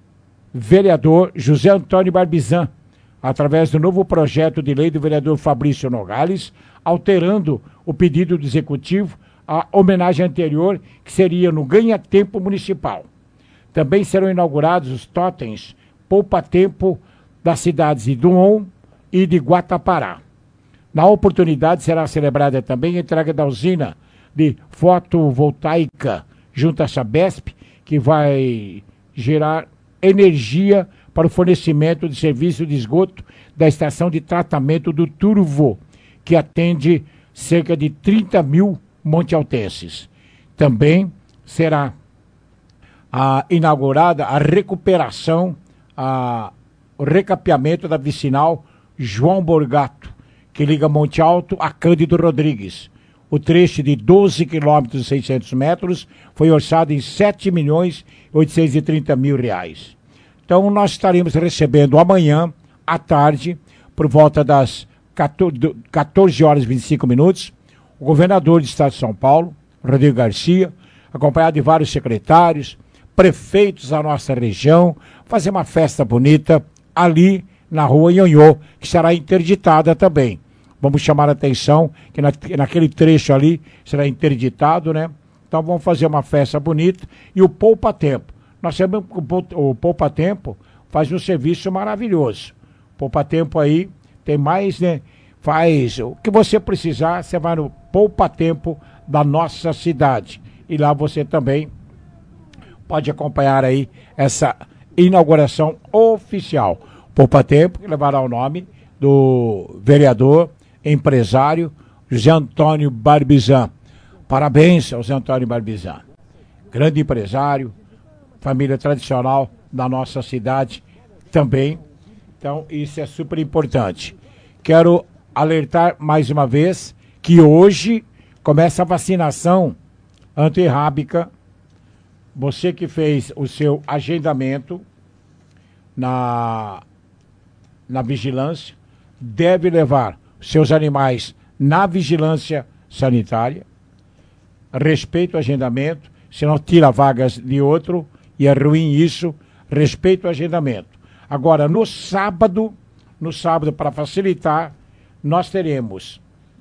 vereador José Antônio Barbizan, através do novo projeto de lei do vereador Fabrício Nogales, alterando o pedido do executivo à homenagem anterior, que seria no ganha-tempo municipal. Também serão inaugurados os totens Poupa Tempo das cidades de Dumont e de Guatapará. Na oportunidade será celebrada também a entrega da usina de fotovoltaica junto à Sabesp, que vai gerar energia para o fornecimento de serviço de esgoto da estação de tratamento do Turvo, que atende cerca de trinta mil montealtenses. Também será a inaugurada a recuperação, a, o recapeamento da vicinal João Borgato, que liga Monte Alto a Cândido Rodrigues. O trecho de doze quilômetros e seiscentos metros foi orçado em sete milhões e oitocentos e trinta mil reais. Então nós estaremos recebendo amanhã, à tarde, por volta das quatorze horas e vinte e cinco minutos, o governador do estado de São Paulo, Rodrigo Garcia, acompanhado de vários secretários, prefeitos da nossa região, fazer uma festa bonita ali na rua Nhonhô, que será interditada também. Vamos chamar a atenção que na, naquele trecho ali será interditado, né? Então vamos fazer uma festa bonita. E o Poupa Tempo. Nós sabemos que o Poupa Tempo faz um serviço maravilhoso. O Poupa Tempo aí tem mais, né? Faz o que você precisar, você vai no Poupa Tempo da nossa cidade. E lá você também pode acompanhar aí essa inauguração oficial. Poupa Tempo, que levará o nome do vereador, empresário José Antônio Barbizan. Parabéns ao José Antônio Barbizan. Grande empresário, família tradicional da nossa cidade também. Então, isso é super importante. Quero alertar mais uma vez que hoje começa a vacinação antirrábica. Você que fez o seu agendamento na, na vigilância, deve levar seus animais na vigilância sanitária. Respeite o agendamento, senão tira vagas de outro, e é ruim isso. Respeite o agendamento. Agora, no sábado, no sábado, para facilitar, nós teremos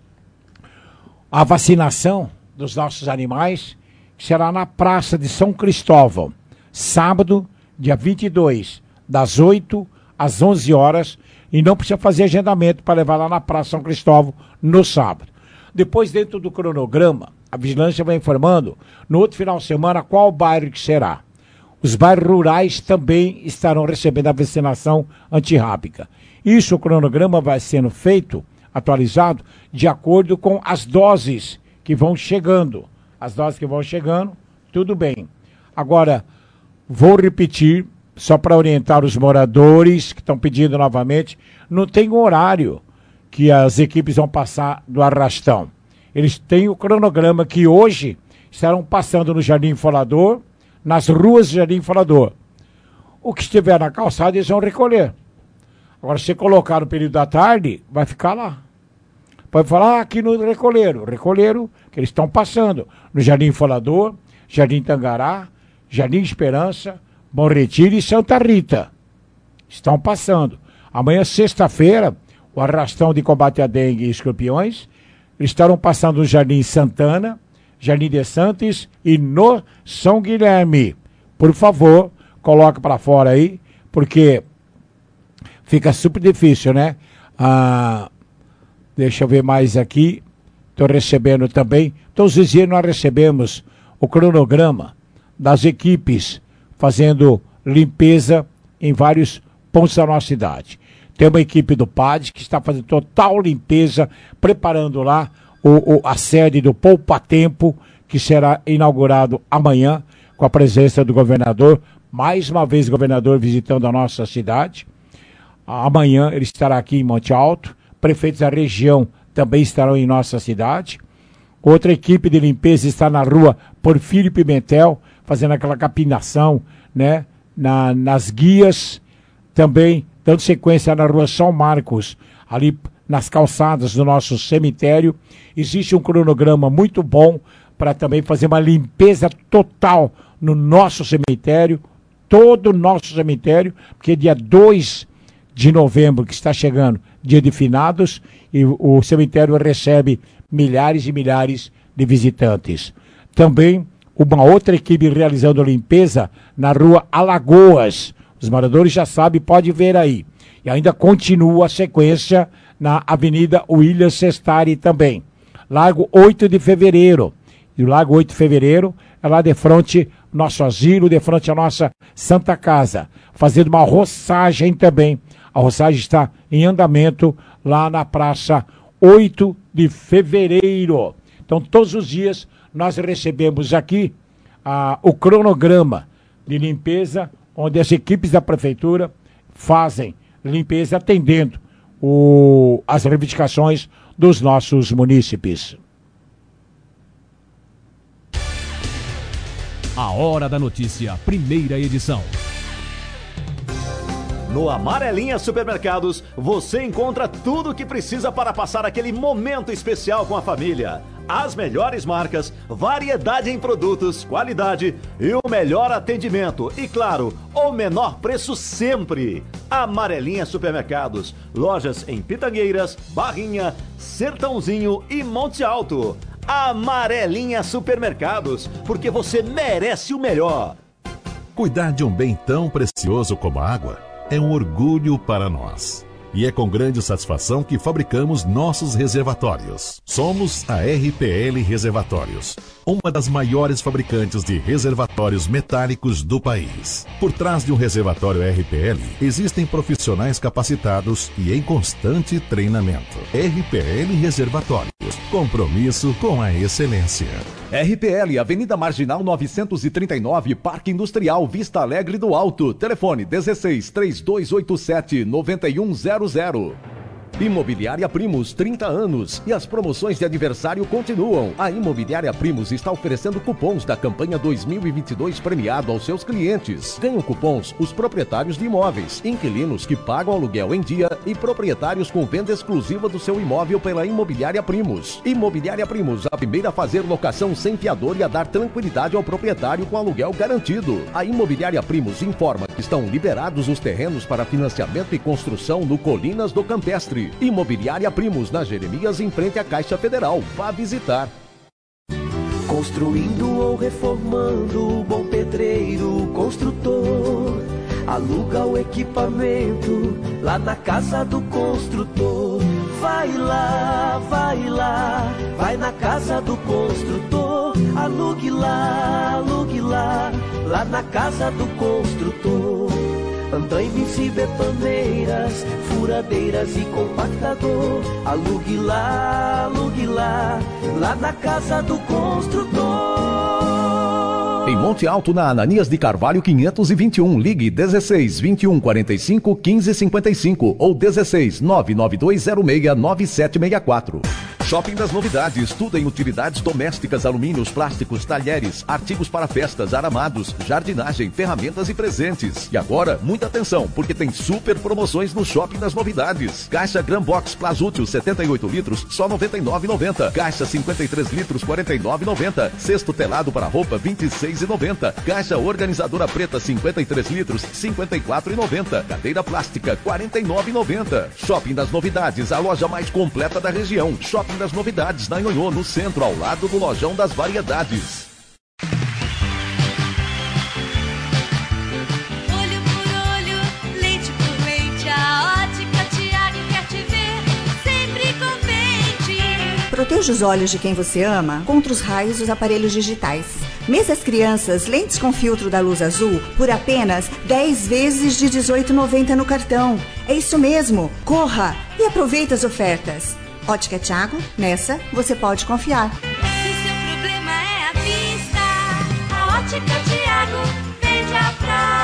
a vacinação dos nossos animais, que será na Praça de São Cristóvão, sábado, dia vinte e dois, das oito às onze horas, e não precisa fazer agendamento para levar lá na Praça São Cristóvão no sábado. Depois, dentro do cronograma, a vigilância vai informando, no outro final de semana, qual bairro que será. Os bairros rurais também estarão recebendo a vacinação antirrábica. Isso, o cronograma vai sendo feito, atualizado, de acordo com as doses que vão chegando. As doses que vão chegando, tudo bem. Agora, vou repetir, só para orientar os moradores que estão pedindo novamente, não tem horário que as equipes vão passar do arrastão. Eles têm o cronograma que hoje estarão passando no Jardim Falador, nas ruas do Jardim Falador. O que estiver na calçada, eles vão recolher. Agora, se colocar no período da tarde, vai ficar lá. Pode falar ah, aqui no recolheiro. Recolheiro que eles estão passando. No Jardim Falador, Jardim Tangará, Jardim Esperança, Bom Retiro e Santa Rita. Estão passando. Amanhã, sexta-feira, o arrastão de combate a dengue e escorpiões, eles estarão passando no Jardim Santana, Jardim de Santos e no São Guilherme. Por favor, coloca para fora aí, porque fica super difícil, né? Ah, deixa eu ver mais aqui. Estou recebendo também. Todos os dias nós recebemos o cronograma das equipes fazendo limpeza em vários pontos da nossa cidade. Tem uma equipe do P A D que está fazendo total limpeza, preparando lá o, o, a sede do Poupa Tempo, que será inaugurado amanhã, com a presença do governador. Mais uma vez, o governador visitando a nossa cidade. Amanhã ele estará aqui em Monte Alto. Prefeitos da região também estarão em nossa cidade. Outra equipe de limpeza está na rua Porfírio Pimentel, fazendo aquela capinação, né, na, nas guias. Também dando sequência na rua São Marcos, ali nas calçadas do nosso cemitério. Existe um cronograma muito bom para também fazer uma limpeza total no nosso cemitério, todo o nosso cemitério, porque dia dois de novembro, que está chegando, dia de finados, e o cemitério recebe milhares e milhares de visitantes. Também uma outra equipe realizando limpeza na rua Alagoas. Os moradores já sabem, pode ver aí. E ainda continua a sequência na Avenida William Sestari também. Largo oito de fevereiro. E o Largo oito de fevereiro é lá de frente nosso asilo, de frente à nossa Santa Casa. Fazendo uma roçagem também. A roçagem está em andamento lá na Praça oito de fevereiro. Então, todos os dias nós recebemos aqui ah, o cronograma de limpeza, onde as equipes da prefeitura fazem limpeza atendendo o, as reivindicações dos nossos munícipes. A Hora da Notícia, primeira edição. No Amarelinha Supermercados, você encontra tudo o que precisa para passar aquele momento especial com a família. As melhores marcas, variedade em produtos, qualidade e o melhor atendimento. E claro, o menor preço sempre. Amarelinha Supermercados. Lojas em Pitangueiras, Barrinha, Sertãozinho e Monte Alto. Amarelinha Supermercados, porque você merece o melhor. Cuidar de um bem tão precioso como a água é um orgulho para nós. E é com grande satisfação que fabricamos nossos reservatórios. Somos a R P L Reservatórios, uma das maiores fabricantes de reservatórios metálicos do país. Por trás de um reservatório R P L, existem profissionais capacitados e em constante treinamento. R P L Reservatórios, compromisso com a excelência. R P L, Avenida Marginal novecentos e trinta e nove, Parque Industrial, Vista Alegre do Alto. Telefone dezesseis, três dois oito sete, nove um zero zero. Imobiliária Primos, trinta anos. E as promoções de aniversário continuam. A Imobiliária Primos está oferecendo cupons da campanha dois mil e vinte e dois premiado aos seus clientes. Ganham cupons os proprietários de imóveis, inquilinos que pagam aluguel em dia e proprietários com venda exclusiva do seu imóvel pela Imobiliária Primos. Imobiliária Primos, a primeira a fazer locação sem fiador e a dar tranquilidade ao proprietário com aluguel garantido. A Imobiliária Primos informa que estão liberados os terrenos para financiamento e construção no Colinas do Campestre. Imobiliária Primos, na Jeremias, em frente à Caixa Federal. Vá visitar. Construindo ou reformando, bom pedreiro, construtor. Aluga o equipamento lá na casa do construtor. Vai lá, vai lá, vai na casa do construtor. Alugue lá, alugue lá, lá na casa do construtor. Andaimes e betoneiras, furadeiras e compactador. Alugue lá, alugue lá, lá na casa do construtor. Em Monte Alto, na Ananias de Carvalho quinhentos e vinte e um, ligue dezesseis, vinte e um, quarenta e cinco, quinze, cinquenta e cinco ou dezesseis, nove nove dois zero seis, nove sete seis quatro. Shopping das Novidades, tudo em utilidades domésticas, alumínios, plásticos, talheres, artigos para festas, aramados, jardinagem, ferramentas e presentes. E agora, muita atenção, porque tem super promoções no Shopping das Novidades. Caixa Gran Box Plasútil setenta e oito litros, só noventa e nove reais e noventa centavos. Caixa cinquenta e três litros, quarenta e nove reais e noventa centavos. Cesto telado para roupa, vinte e seis reais e noventa centavos. Caixa organizadora preta, cinquenta e três litros, cinquenta e quatro reais e noventa centavos. Cadeira plástica, quarenta e nove reais e noventa centavos. Shopping das Novidades, a loja mais completa da região. Shopping das Novidades, na Nhonhô, no centro, ao lado do Lojão das Variedades. Olho por olho, leite por leite, a Ótica Tiago quer te ver sempre contente. Proteja os olhos de quem você ama contra os raios dos aparelhos digitais. Mesas Crianças, lentes com filtro da luz azul, por apenas dez vezes de dezoito reais e noventa centavos no cartão. É isso mesmo, corra e aproveite as ofertas. Ótica Tiago, nessa você pode confiar. Se seu problema é a vista, a Ótica Tiago vende a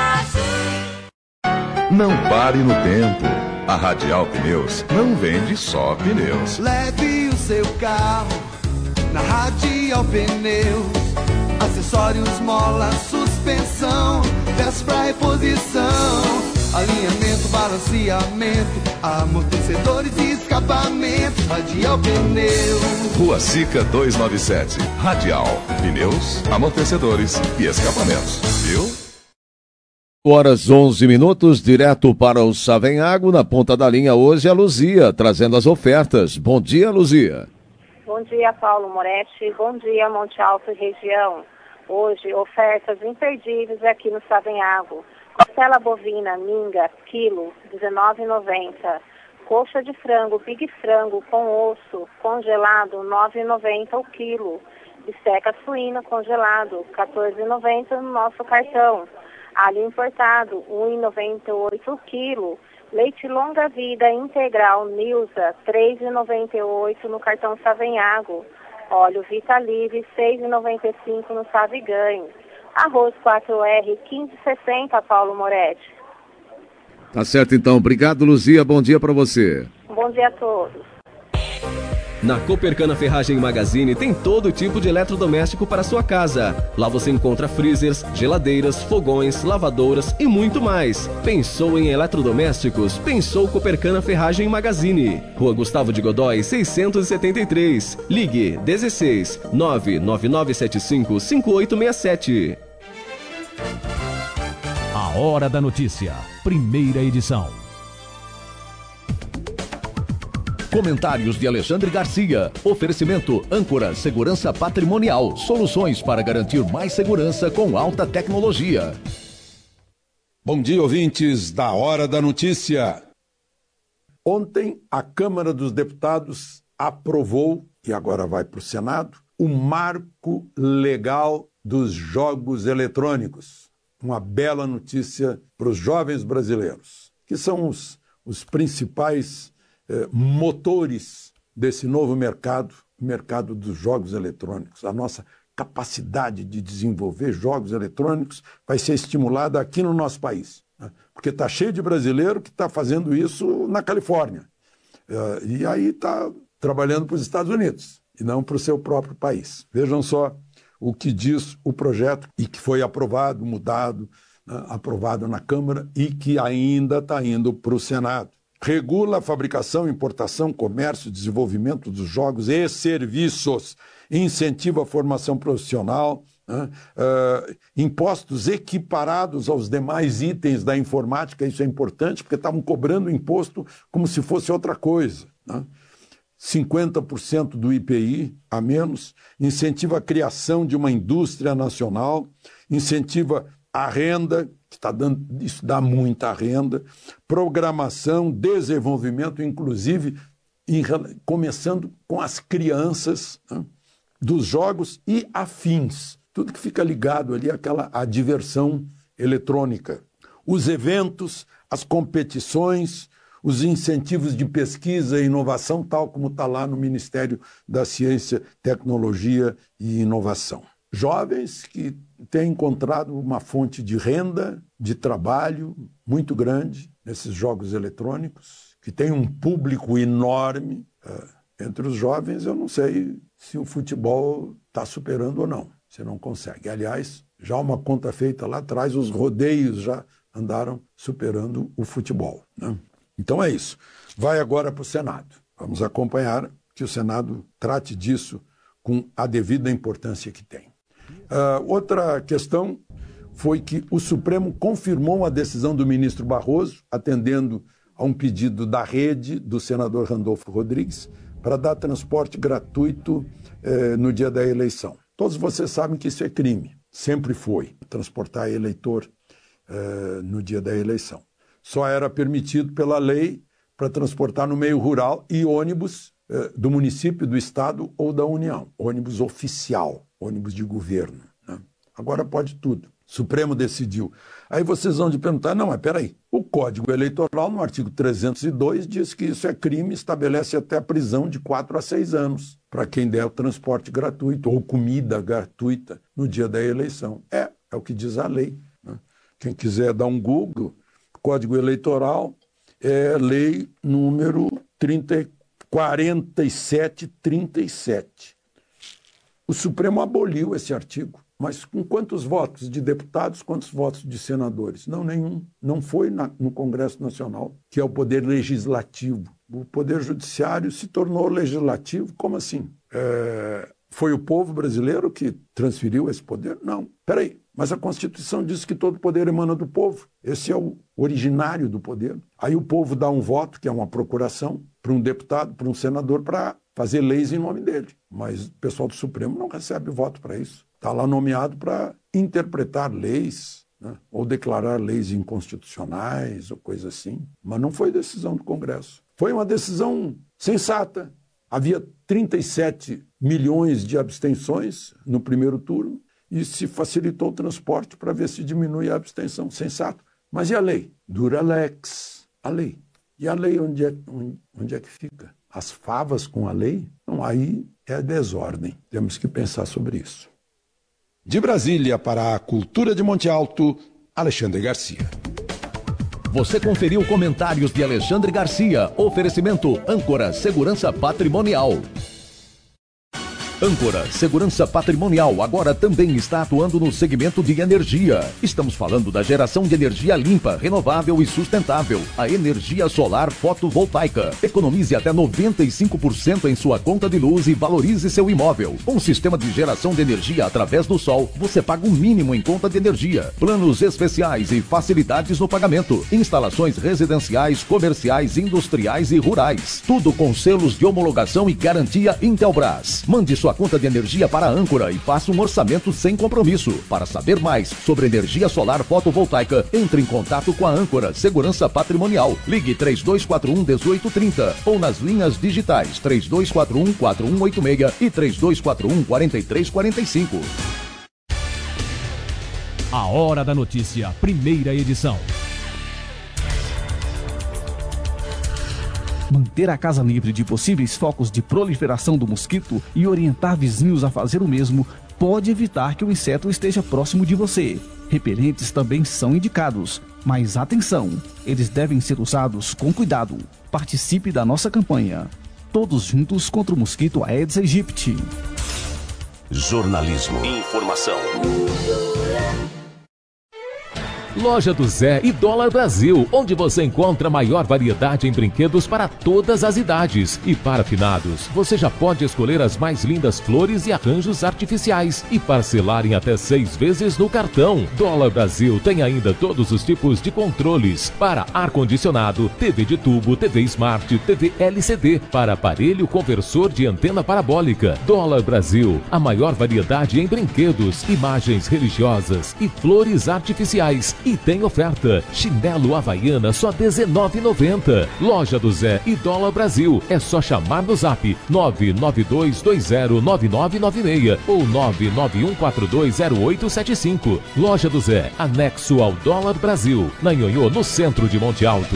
prazo. Não pare no tempo. A Radial Pneus não vende só pneus. Leve o seu carro na Radial Pneus. Acessórios, mola, suspensão, peças pra reposição. Alinhamento, balanceamento, amortecedores e escapamento. Radial Pneus. Rua Sica duzentos e noventa e sete. Radial. Pneus, amortecedores e escapamentos. Viu? Horas onze minutos, direto para o Savenhago, na ponta da linha hoje a Luzia, trazendo as ofertas. Bom dia, Luzia. Bom dia, Paulo Moretti. Bom dia, Monte Alto e região. Hoje, ofertas imperdíveis aqui no Savenhago. Costela bovina, minga, quilo, dezenove reais e noventa centavos. Coxa de frango, big frango, com osso, congelado, nove reais e noventa centavos o quilo. Bisteca suína, congelado, quatorze reais e noventa centavos no nosso cartão. Alho importado, um real e noventa e oito centavos o quilo. Leite longa vida integral, Nilza, três reais e noventa e oito centavos no cartão Savenhago. Óleo Vita Livre, seis reais e noventa e cinco centavos no Save Ganho. Arroz quatro R, quinze reais e sessenta centavos, Paulo Moretti. Tá certo então, obrigado, Luzia, bom dia para você. Bom dia a todos. Na Copercana Ferragem Magazine tem todo tipo de eletrodoméstico para sua casa. Lá você encontra freezers, geladeiras, fogões, lavadoras e muito mais. Pensou em eletrodomésticos? Pensou Copercana Ferragem Magazine. Rua Gustavo de Godói, seiscentos e setenta e três. Ligue dezesseis, nove nove nove sete cinco, cinco oito seis sete. A Hora da Notícia, primeira edição. Comentários de Alexandre Garcia. Oferecimento Âncora Segurança Patrimonial. Soluções para garantir mais segurança com alta tecnologia. Bom dia, ouvintes da Hora da Notícia. Ontem, a Câmara dos Deputados aprovou, e agora vai para o Senado, o marco legal dos jogos eletrônicos. Uma bela notícia para os jovens brasileiros, que são os, os principais eh, motores desse novo mercado, o mercado dos jogos eletrônicos. A nossa capacidade de desenvolver jogos eletrônicos vai ser estimulada aqui no nosso país, né? Porque está cheio de brasileiro que está fazendo isso na Califórnia. Uh, e aí está trabalhando para os Estados Unidos e não para o seu próprio país. Vejam só o que diz o projeto e que foi aprovado, mudado, né, aprovado na Câmara e que ainda está indo para o Senado. Regula a fabricação, importação, comércio, desenvolvimento dos jogos e serviços, incentiva a formação profissional, né, uh, impostos equiparados aos demais itens da informática, isso é importante, porque estavam cobrando imposto como se fosse outra coisa, né? cinquenta por cento do I P I a menos, incentiva a criação de uma indústria nacional, incentiva a renda, que tá dando, isso dá muita renda, programação, desenvolvimento, inclusive em, começando com as crianças, né, dos jogos e afins, tudo que fica ligado ali àquela à diversão eletrônica. Os eventos, as competições, os incentivos de pesquisa e inovação, tal como está lá no Ministério da Ciência, Tecnologia e Inovação. Jovens que têm encontrado uma fonte de renda, de trabalho muito grande nesses jogos eletrônicos, que tem um público enorme. Entre os jovens, eu não sei se o futebol está superando ou não. Você não consegue. Aliás, já uma conta feita lá atrás, os rodeios já andaram superando o futebol, né? Então é isso. Vai agora para o Senado. Vamos acompanhar que o Senado trate disso com a devida importância que tem. Uh, outra questão foi que o Supremo confirmou a decisão do ministro Barroso, atendendo a um pedido da rede do senador Randolfo Rodrigues, para dar transporte gratuito eh, no dia da eleição. Todos vocês sabem que isso é crime. Sempre foi transportar eleitor eh, no dia da eleição. Só era permitido pela lei para transportar no meio rural e ônibus eh, do município, do estado ou da União. Ônibus oficial, ônibus de governo, né? Agora pode tudo. O Supremo decidiu. Aí vocês vão de perguntar, não, mas peraí, o Código Eleitoral, no artigo trezentos e dois, diz que isso é crime, estabelece até a prisão de quatro a seis anos para quem der o transporte gratuito ou comida gratuita no dia da eleição. É, é o que diz a lei, né? Quem quiser dar um Google, Código Eleitoral é lei número quarenta e sete trinta e sete. O Supremo aboliu esse artigo, mas com quantos votos de deputados, quantos votos de senadores? Não, nenhum. Não foi na, no Congresso Nacional, que é o poder legislativo. O poder judiciário se tornou legislativo, como assim? É, foi o povo brasileiro que transferiu esse poder? Não. Peraí, mas a Constituição diz que todo poder emana do povo. Esse é o originário do poder. Aí o povo dá um voto, que é uma procuração, para um deputado, para um senador, para fazer leis em nome dele. Mas o pessoal do Supremo não recebe voto para isso. Está lá nomeado para interpretar leis, né? Ou declarar leis inconstitucionais, ou coisa assim. Mas não foi decisão do Congresso. Foi uma decisão sensata. Havia trinta e sete milhões de abstenções no primeiro turno e se facilitou o transporte para ver se diminui a abstenção. Sensato. Mas e a lei? Dura lex. A lei. E a lei onde é, onde, onde é que fica? As favas com a lei? Não, aí é desordem. Temos que pensar sobre isso. De Brasília para a Cultura de Monte Alto, Alexandre Garcia. Você conferiu comentários de Alexandre Garcia. Oferecimento Âncora Segurança Patrimonial. Âncora Segurança Patrimonial agora também está atuando no segmento de energia. Estamos falando da geração de energia limpa, renovável e sustentável. A energia solar fotovoltaica. Economize até noventa e cinco por cento em sua conta de luz e valorize seu imóvel. Com um sistema de geração de energia através do sol, você paga o mínimo em conta de energia. Planos especiais e facilidades no pagamento. Instalações residenciais, comerciais, industriais e rurais. Tudo com selos de homologação e garantia Intelbras. Mande sua conta de energia para a Âncora e faça um orçamento sem compromisso. Para saber mais sobre energia solar fotovoltaica, entre em contato com a Âncora Segurança Patrimonial. Ligue três dois quatro um, um oito três zero ou nas linhas digitais três dois quatro um, quatro um oito seis e três dois quatro um, quatro três quatro cinco. A Hora da Notícia, primeira edição. Manter a casa livre de possíveis focos de proliferação do mosquito e orientar vizinhos a fazer o mesmo pode evitar que o inseto esteja próximo de você. Repelentes também são indicados, mas atenção, eles devem ser usados com cuidado. Participe da nossa campanha. Todos juntos contra o mosquito Aedes aegypti. Jornalismo. Informação. Loja do Zé e Dólar Brasil, onde você encontra maior variedade em brinquedos para todas as idades. E para finados, você já pode escolher as mais lindas flores e arranjos artificiais e parcelar em até seis vezes no cartão. Dólar Brasil tem ainda todos os tipos de controles para ar-condicionado, T V de tubo, T V Smart, T V L C D, para aparelho conversor de antena parabólica. Dólar Brasil, a maior variedade em brinquedos, imagens religiosas e flores artificiais. E tem oferta, chinelo Havaiana só dezenove reais e noventa centavos. Loja do Zé e Dólar Brasil, é só chamar no zap nove nove dois dois zero nove nove nove seis ou nove nove um quatro dois zero oito sete cinco. Loja do Zé, anexo ao Dólar Brasil, na Nhonhô, no centro de Monte Alto.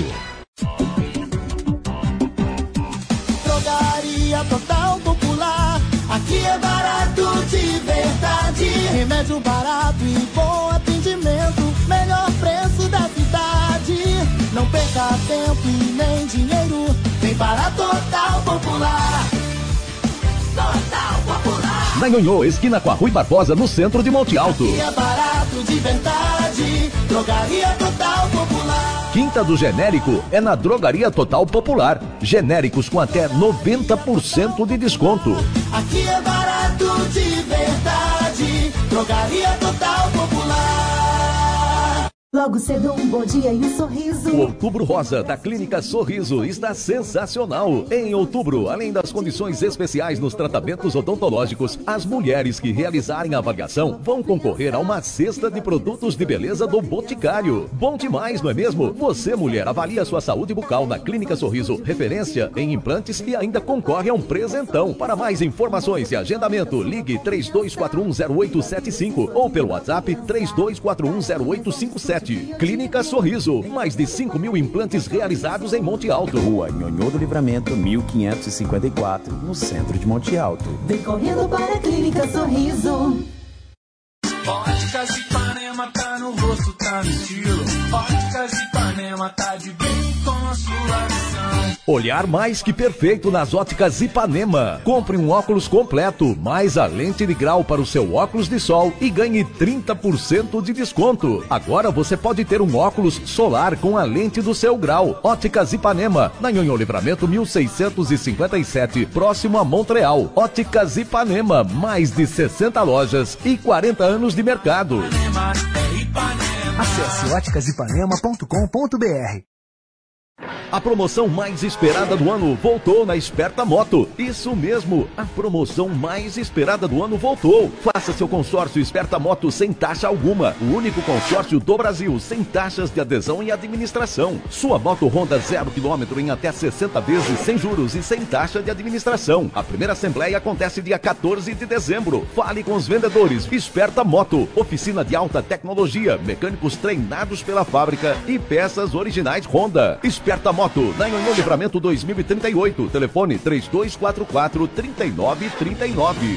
Drogaria Total Popular, aqui é barato de verdade. Remédio barato e bom atendimento, melhor preço da cidade. Não perca tempo e nem dinheiro, vem para Total Popular. Total Popular. Na Nhonhô, esquina com a Rui Barbosa, no centro de Monte Alto. Aqui é barato de verdade, Drogaria Total Popular. Quinta do Genérico é na Drogaria Total Popular. Genéricos com até noventa por cento de desconto. Aqui é barato de verdade, Drogaria Total Popular. Logo cedo um bom dia e um sorriso. O Outubro Rosa da Clínica Sorriso está sensacional. Em outubro, além das condições especiais nos tratamentos odontológicos, as mulheres que realizarem a avaliação vão concorrer a uma cesta de produtos de beleza do Boticário. Bom demais, não é mesmo? Você, mulher, avalia sua saúde bucal na Clínica Sorriso, referência em implantes, e ainda concorre a um presentão. Para mais informações e agendamento, ligue três dois quatro um zero oito sete cinco ou pelo WhatsApp três dois quatro um zero oito cinco sete. Clínica Sorriso, mais de cinco mil implantes realizados em Monte Alto. Rua Nhonhô do Livramento, mil quinhentos e cinquenta e quatro, no centro de Monte Alto. Vem correndo para a Clínica Sorriso. Óticas Ipanema tá no rosto, tá no estilo. Óticas Ipanema tá de bem com a sua visão. Olhar mais que perfeito nas Óticas Ipanema. Compre um óculos completo, mais a lente de grau para o seu óculos de sol e ganhe trinta por cento de desconto. Agora você pode ter um óculos solar com a lente do seu grau. Óticas Ipanema, na Nhonhô Livramento mil seiscentos e cinquenta e sete, próximo a Montreal. Óticas Ipanema, mais de sessenta lojas e quarenta anos de mercado. Acesse óticas ipanema ponto com ponto br. A promoção mais esperada do ano voltou na Esperta Moto. Isso mesmo, a promoção mais esperada do ano voltou. Faça seu consórcio Esperta Moto sem taxa alguma. O único consórcio do Brasil sem taxas de adesão e administração. Sua moto Honda zero quilômetro em até sessenta vezes sem juros e sem taxa de administração. A primeira assembleia acontece dia quatorze de dezembro. Fale com os vendedores. Esperta Moto, oficina de alta tecnologia, mecânicos treinados pela fábrica e peças originais Honda. Esperta Moto, na Nhonhô Livramento dois mil e trinta e oito. Telefone três dois quatro quatro, três nove três nove.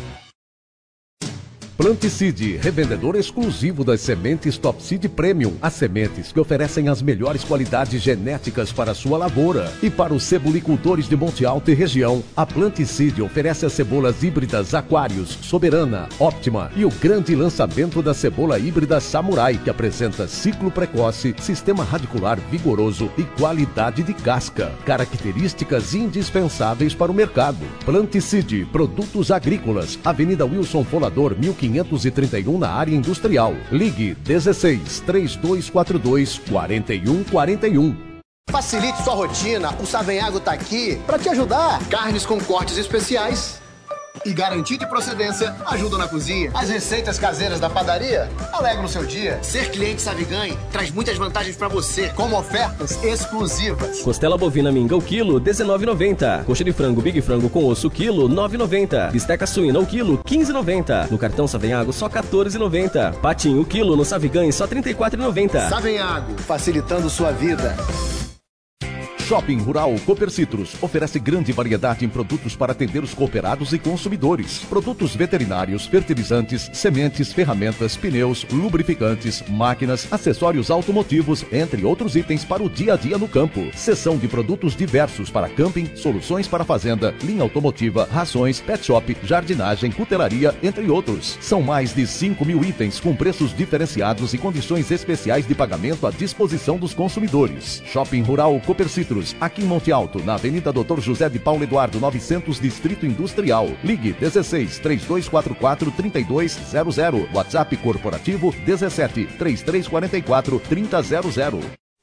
Planticide, revendedor exclusivo das sementes Top Seed Premium. As sementes que oferecem as melhores qualidades genéticas para a sua lavoura. E para os cebolicultores de Monte Alto e região, a Planticide oferece as cebolas híbridas Aquários, Soberana, Óptima e o grande lançamento da cebola híbrida Samurai, que apresenta ciclo precoce, sistema radicular vigoroso e qualidade de casca. Características indispensáveis para o mercado. Planticide, produtos agrícolas, Avenida Wilson Folador, mil quinhentos e trinta e um, na área industrial. Ligue dezesseis, três dois quatro dois, quatro um quatro um. Facilite sua rotina, o Savenhago tá aqui para te ajudar. Carnes com cortes especiais e garantia de procedência ajudam na cozinha. As receitas caseiras da padaria alegram o seu dia. Ser cliente Saviganhe traz muitas vantagens para você, como ofertas exclusivas. Costela bovina minga o quilo, dezenove reais e noventa centavos. Coxa de frango Big Frango com osso quilo, nove reais e noventa centavos. Bisteca suína o quilo, quinze reais e noventa centavos. No cartão Savenhago, só quatorze reais e noventa centavos. Patinho o quilo no Saviganhe, só trinta e quatro reais e noventa centavos. Savenhago, facilitando sua vida. Shopping Rural Cooper Citrus oferece grande variedade em produtos para atender os cooperados e consumidores. Produtos veterinários, fertilizantes, sementes, ferramentas, pneus, lubrificantes, máquinas, acessórios automotivos, entre outros itens para o dia a dia no campo. Seção de produtos diversos para camping, soluções para fazenda, linha automotiva, rações, pet shop, jardinagem, cutelaria, entre outros. São mais de cinco mil itens com preços diferenciados e condições especiais de pagamento à disposição dos consumidores. Shopping Rural Cooper Citrus, aqui em Monte Alto, na Avenida doutor José de Paulo Eduardo novecentos, Distrito Industrial. Ligue dezesseis, três dois quatro quatro, três dois zero zero. WhatsApp corporativo dezessete, três três quatro quatro, três zero zero.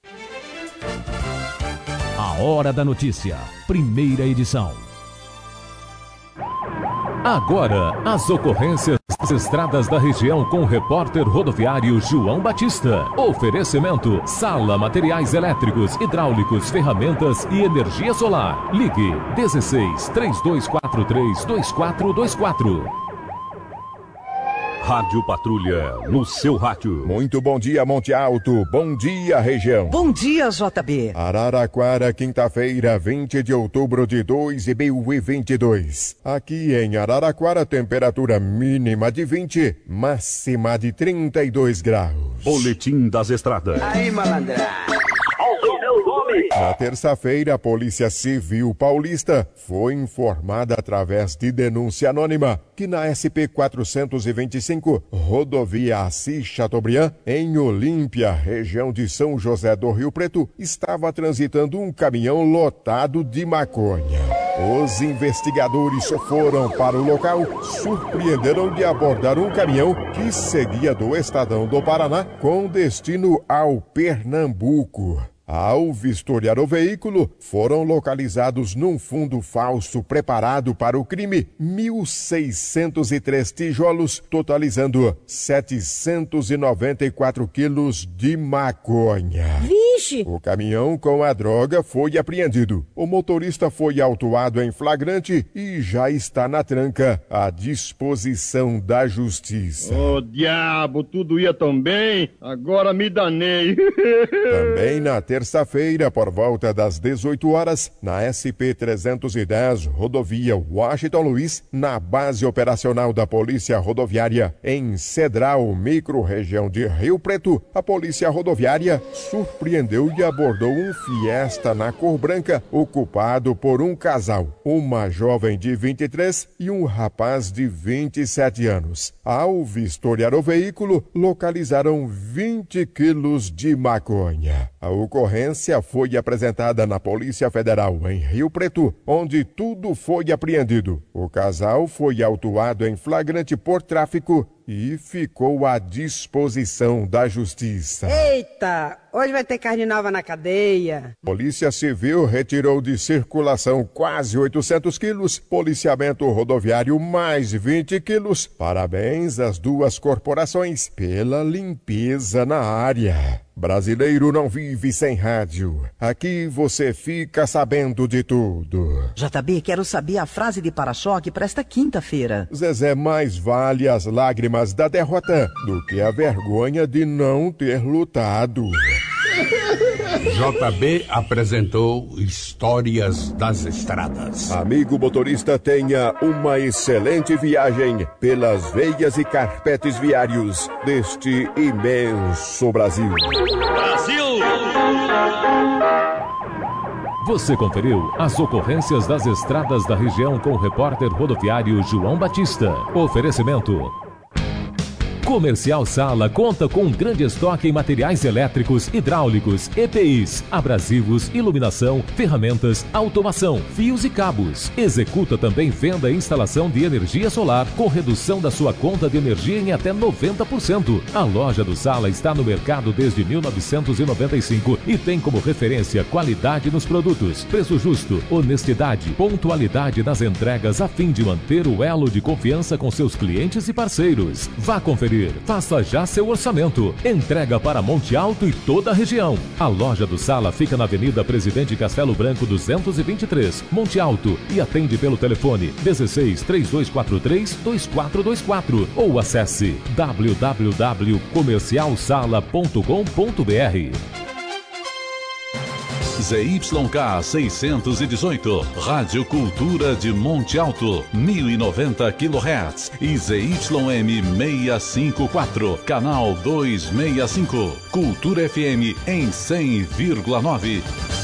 A Hora da Notícia, primeira edição. Agora, as ocorrências das estradas da região com o repórter rodoviário João Batista. Oferecimento: Sala Materiais Elétricos, Hidráulicos, Ferramentas e Energia Solar. Ligue dezesseis, três dois quatro três, dois quatro dois quatro. Rádio Patrulha, no seu rádio. Muito bom dia, Monte Alto. Bom dia, região. Bom dia, J B. Araraquara, quinta-feira, vinte de outubro de dois mil e vinte e dois. Aqui em Araraquara, temperatura mínima de vinte, máxima de trinta e dois graus. Boletim das Estradas. Aí, malandra. Na terça-feira, a Polícia Civil Paulista foi informada através de denúncia anônima que na S P quatrocentos e vinte e cinco, rodovia Assis Chateaubriand, em Olímpia, região de São José do Rio Preto, estava transitando um caminhão lotado de maconha. Os investigadores foram para o local, surpreenderam de abordar um caminhão que seguia do Estadão do Paraná com destino ao Pernambuco. Ao vistoriar o veículo, foram localizados num fundo falso preparado para o crime mil seiscentos e três tijolos, totalizando setecentos e noventa e quatro quilos de maconha. Vixe! O caminhão com a droga foi apreendido. O motorista foi autuado em flagrante e já está na tranca, à disposição da justiça. Ô, diabo, tudo ia tão bem, agora me danei. Também na terça-feira, por volta das dezoito horas, na S P trezentos e dez, rodovia Washington Luiz, na base operacional da Polícia Rodoviária em Cedral, micro-região de Rio Preto, a Polícia Rodoviária surpreendeu e abordou um Fiesta na cor branca, ocupado por um casal, uma jovem de vinte e três e um rapaz de vinte e sete anos. Ao vistoriar o veículo, localizaram vinte quilos de maconha. A ocorrência foi apresentada na Polícia Federal em Rio Preto, onde tudo foi apreendido. O casal foi autuado em flagrante por tráfico e ficou à disposição da justiça. Eita, hoje vai ter carne nova na cadeia. Polícia Civil retirou de circulação quase oitocentos quilos, policiamento rodoviário mais vinte quilos. Parabéns às duas corporações pela limpeza na área. Brasileiro não vive sem rádio. Aqui você fica sabendo de tudo. J B, quero saber a frase de para-choque para esta quinta-feira. Zezé, mais vale as lágrimas da derrota do que a vergonha de não ter lutado. J B apresentou Histórias das Estradas. Amigo motorista, tenha uma excelente viagem pelas veias e carpetes viários deste imenso Brasil. Brasil! Você conferiu as ocorrências das estradas da região com o repórter rodoviário João Batista. Oferecimento: Comercial Sala conta com um grande estoque em materiais elétricos, hidráulicos, E P Is, abrasivos, iluminação, ferramentas, automação, fios e cabos. Executa também venda e instalação de energia solar com redução da sua conta de energia em até noventa por cento. A loja do Sala está no mercado desde mil novecentos e noventa e cinco e tem como referência qualidade nos produtos, preço justo, honestidade, pontualidade nas entregas a fim de manter o elo de confiança com seus clientes e parceiros. Vá conferir. Faça já seu orçamento. Entrega para Monte Alto e toda a região. A loja do Sala fica na Avenida Presidente Castelo Branco duzentos e vinte e três, Monte Alto, e atende pelo telefone dezesseis, três dois quatro três, dois quatro dois quatro ou acesse w w w ponto comercial sala ponto com ponto b r. Z Y K seiscentos e dezoito, Rádio Cultura de Monte Alto, mil e noventa quilohertz e Z Y M seiscentos e cinquenta e quatro, canal duzentos e sessenta e cinco, Cultura F M em cem vírgula nove.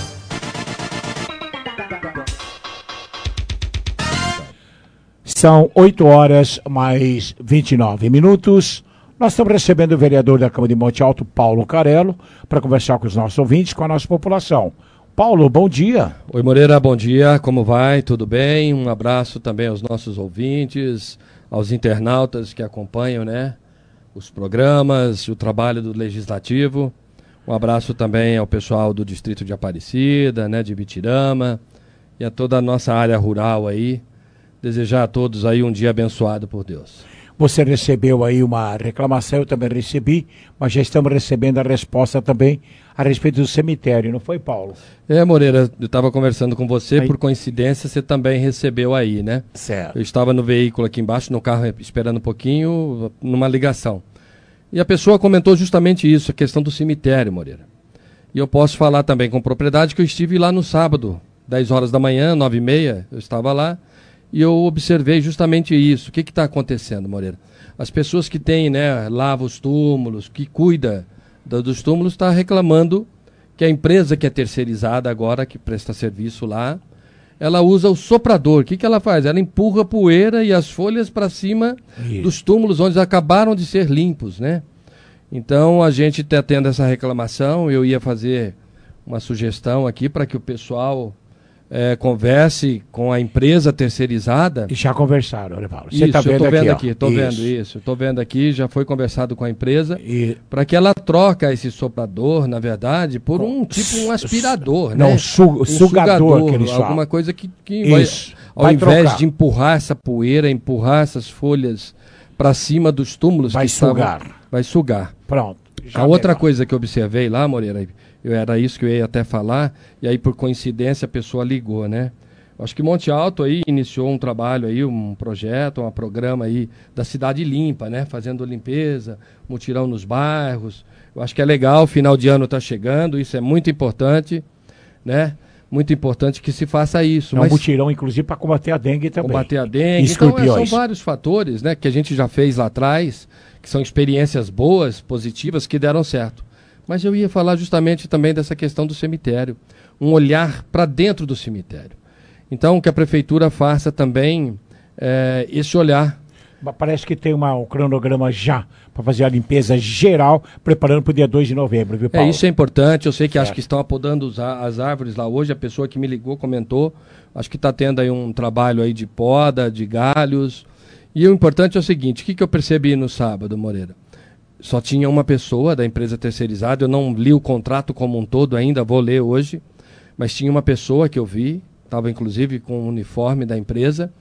São oito horas mais vinte e nove minutos. Nós estamos recebendo o vereador da Câmara de Monte Alto, Paulo Carello, para conversar com os nossos ouvintes, com a nossa população. Paulo, bom dia. Oi, Moreira, bom dia. Como vai? Tudo bem? Um abraço também aos nossos ouvintes, aos internautas que acompanham, né, os programas, o trabalho do Legislativo. Um abraço também ao pessoal do Distrito de Aparecida, né, de Ibitirama, e a toda a nossa área rural aí. Desejar a todos aí um dia abençoado por Deus. Você recebeu aí uma reclamação, eu também recebi, mas já estamos recebendo a resposta também a respeito do cemitério, não foi, Paulo? É, Moreira, eu estava conversando com você, aí, por coincidência você também recebeu aí, né? Certo. Eu estava no veículo aqui embaixo, no carro, esperando um pouquinho, numa ligação. E a pessoa comentou justamente isso, a questão do cemitério, Moreira. E eu posso falar também com propriedade que eu estive lá no sábado, dez horas da manhã, nove e meia, eu estava lá. E eu observei justamente isso. O que está acontecendo, Moreira? As pessoas que têm, né, lavam os túmulos, que cuida da, dos túmulos, está reclamando que a empresa que é terceirizada agora, que presta serviço lá, ela usa o soprador. O que, que ela faz? Ela empurra a poeira e as folhas para cima isso. dos túmulos onde acabaram de ser limpos, né? Então a gente está tendo essa reclamação. Eu ia fazer uma sugestão aqui para que o pessoal... É, converse com a empresa terceirizada. E já conversaram, olha, Paulo. Você está vendo, eu tô vendo aqui, estou vendo isso, estou vendo aqui, já foi conversado com a empresa e... para que ela troca esse soprador, na verdade, por um tipo um aspirador, não, né? Su um sugador, sugador que eles alguma falam. coisa que, que vai, ao vai invés trocar. de empurrar essa poeira, empurrar essas folhas para cima dos túmulos, vai que sugar, estavam, vai sugar. Pronto. A outra coisa que eu observei lá, Moreira, eu era isso que eu ia até falar, e aí por coincidência a pessoa ligou, né? Acho que Monte Alto aí iniciou um trabalho aí, um projeto, um programa aí da cidade limpa, né? Fazendo limpeza, mutirão nos bairros. Eu acho que é legal, final de ano está chegando, isso é muito importante, né? Muito importante que se faça isso. É um mas... mutirão, inclusive, para combater a dengue também. Combater a dengue. Então, é, são vários fatores, né? Que a gente já fez lá atrás, que são experiências boas, positivas, que deram certo. Mas eu ia falar justamente também dessa questão do cemitério. Um olhar para dentro do cemitério. Então, que a prefeitura faça também é, esse olhar. Parece que tem uma, um cronograma já para fazer a limpeza geral, preparando para o dia dois de novembro, viu, Paulo? É, isso é importante. Eu sei que certo. acho que estão apodando os, as árvores lá hoje. A pessoa que me ligou comentou. Acho que está tendo aí um trabalho aí de poda, de galhos. E o importante é o seguinte, o que, que eu percebi no sábado, Moreira? Só tinha uma pessoa da empresa terceirizada, eu não li o contrato como um todo ainda, vou ler hoje, mas tinha uma pessoa que eu vi, estava inclusive com o uniforme da empresa,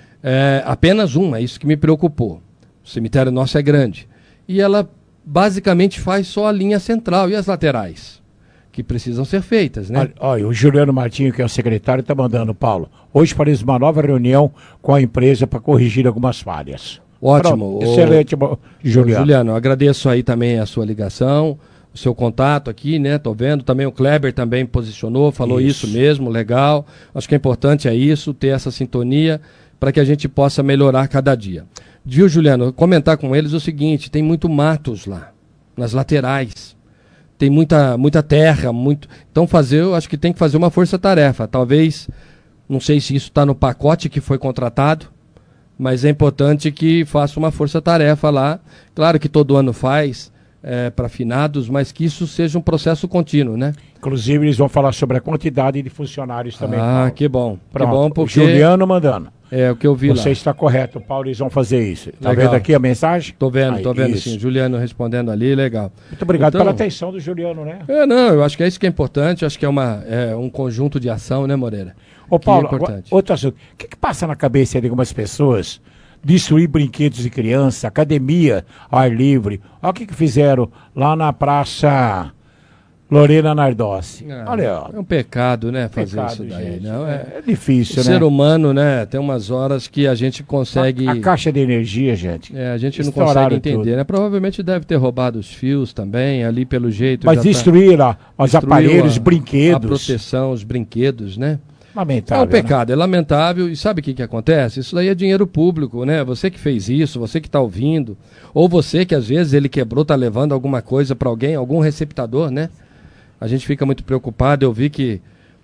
é, apenas uma, é isso que me preocupou. O cemitério nosso é grande. E ela basicamente faz só a linha central e as laterais, que precisam ser feitas, né? Olha, olha o Juliano Martinho, que é o secretário, está mandando, Paulo, hoje faremos uma nova reunião com a empresa para corrigir algumas falhas. Ótimo. Pronto, excelente, Juliano. Juliano, eu agradeço aí também a sua ligação, o seu contato aqui, né? Tô vendo. Também o Kleber também posicionou, falou isso, isso mesmo, legal. Acho que é importante é isso, ter essa sintonia para que a gente possa melhorar cada dia. Viu, Juliano? Comentar com eles o seguinte, tem muito matos lá, nas laterais. Tem muita, muita terra, muito... Então fazer, eu acho que tem que fazer uma força-tarefa. Talvez, não sei se isso está no pacote que foi contratado, mas é importante que faça uma força-tarefa lá. Claro que todo ano faz, é, para finados, mas que isso seja um processo contínuo, né? Inclusive, eles vão falar sobre a quantidade de funcionários também. Ah, Paulo. que bom. Pronto. Que bom porque... Juliano mandando. É, o que eu vi Você lá. está correto, Paulo, eles vão fazer isso. Está Legal. vendo aqui a mensagem? Estou vendo, Aí, estou vendo isso. sim. Juliano respondendo ali, legal. Muito obrigado então, pela atenção do Juliano, né? É, não, eu acho que é isso que é importante, acho que é, uma, é um conjunto de ação, né, Moreira? Ô, Paulo, é importante. outro assunto. O que, que passa na cabeça de algumas pessoas destruir brinquedos de criança, academia ao ar livre? Olha o que, que fizeram lá na praça... Lorena Nardossi. Ah, Olha, ó. É um pecado, né, fazer Pecado, isso daí. gente. Não, é, É difícil, o né? ser humano, né, tem umas horas que a gente consegue... A, a caixa de energia, gente. É, a gente não estouraram consegue entender, tudo. né? Provavelmente deve ter roubado os fios também, ali pelo jeito. Mas já destruir lá, tá, os destruiu aparelhos, a, brinquedos. A proteção, os brinquedos, né? Lamentável, É um pecado, né? É lamentável. E sabe o que, que acontece? Isso daí é dinheiro público, né? Você que fez isso, você que está ouvindo, ou você que às vezes ele quebrou, está levando alguma coisa para alguém, algum receptador, né? A gente fica muito preocupado. Eu vi que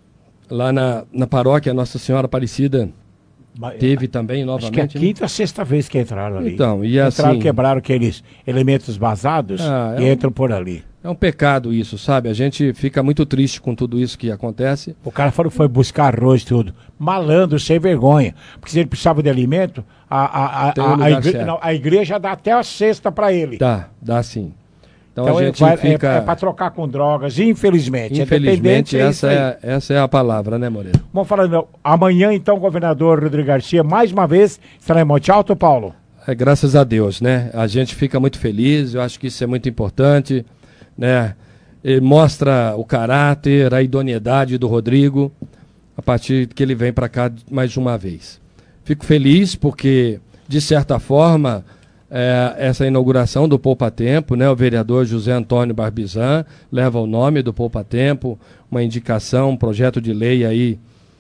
lá na, na paróquia Nossa Senhora Aparecida teve também novamente. Acho que é a quinta ou sexta vez que entraram ali. Então, e entraram, assim... quebraram aqueles elementos vazados Ah, e é um- entram por ali. É um pecado isso, sabe? A gente fica muito triste com tudo isso que acontece. O cara falou que foi buscar arroz e tudo. Malandro, sem vergonha. Porque se ele precisava de alimento, a, a, a, Tem um a, a, lugar igre... certo. não, a igreja dá até a cesta para ele. Dá, dá sim. Então, Então, a ele gente vai- fica... é, é para trocar com drogas, infelizmente. Infelizmente, é essa, é, essa é a palavra, né, Moreira? Vamos falar, meu, amanhã, então, o governador Rodrigo Garcia, mais uma vez, estará em Monte Alto, Paulo? É, graças a Deus, né? A gente fica muito feliz, eu acho que isso é muito importante, né? Ele mostra o caráter, a idoneidade do Rodrigo, a partir que ele vem para cá mais uma vez. Fico feliz porque, de certa forma, é, essa inauguração do Poupa Tempo, né? O vereador José Antônio Barbizan leva o nome do Poupa Tempo, uma indicação, um projeto de lei aí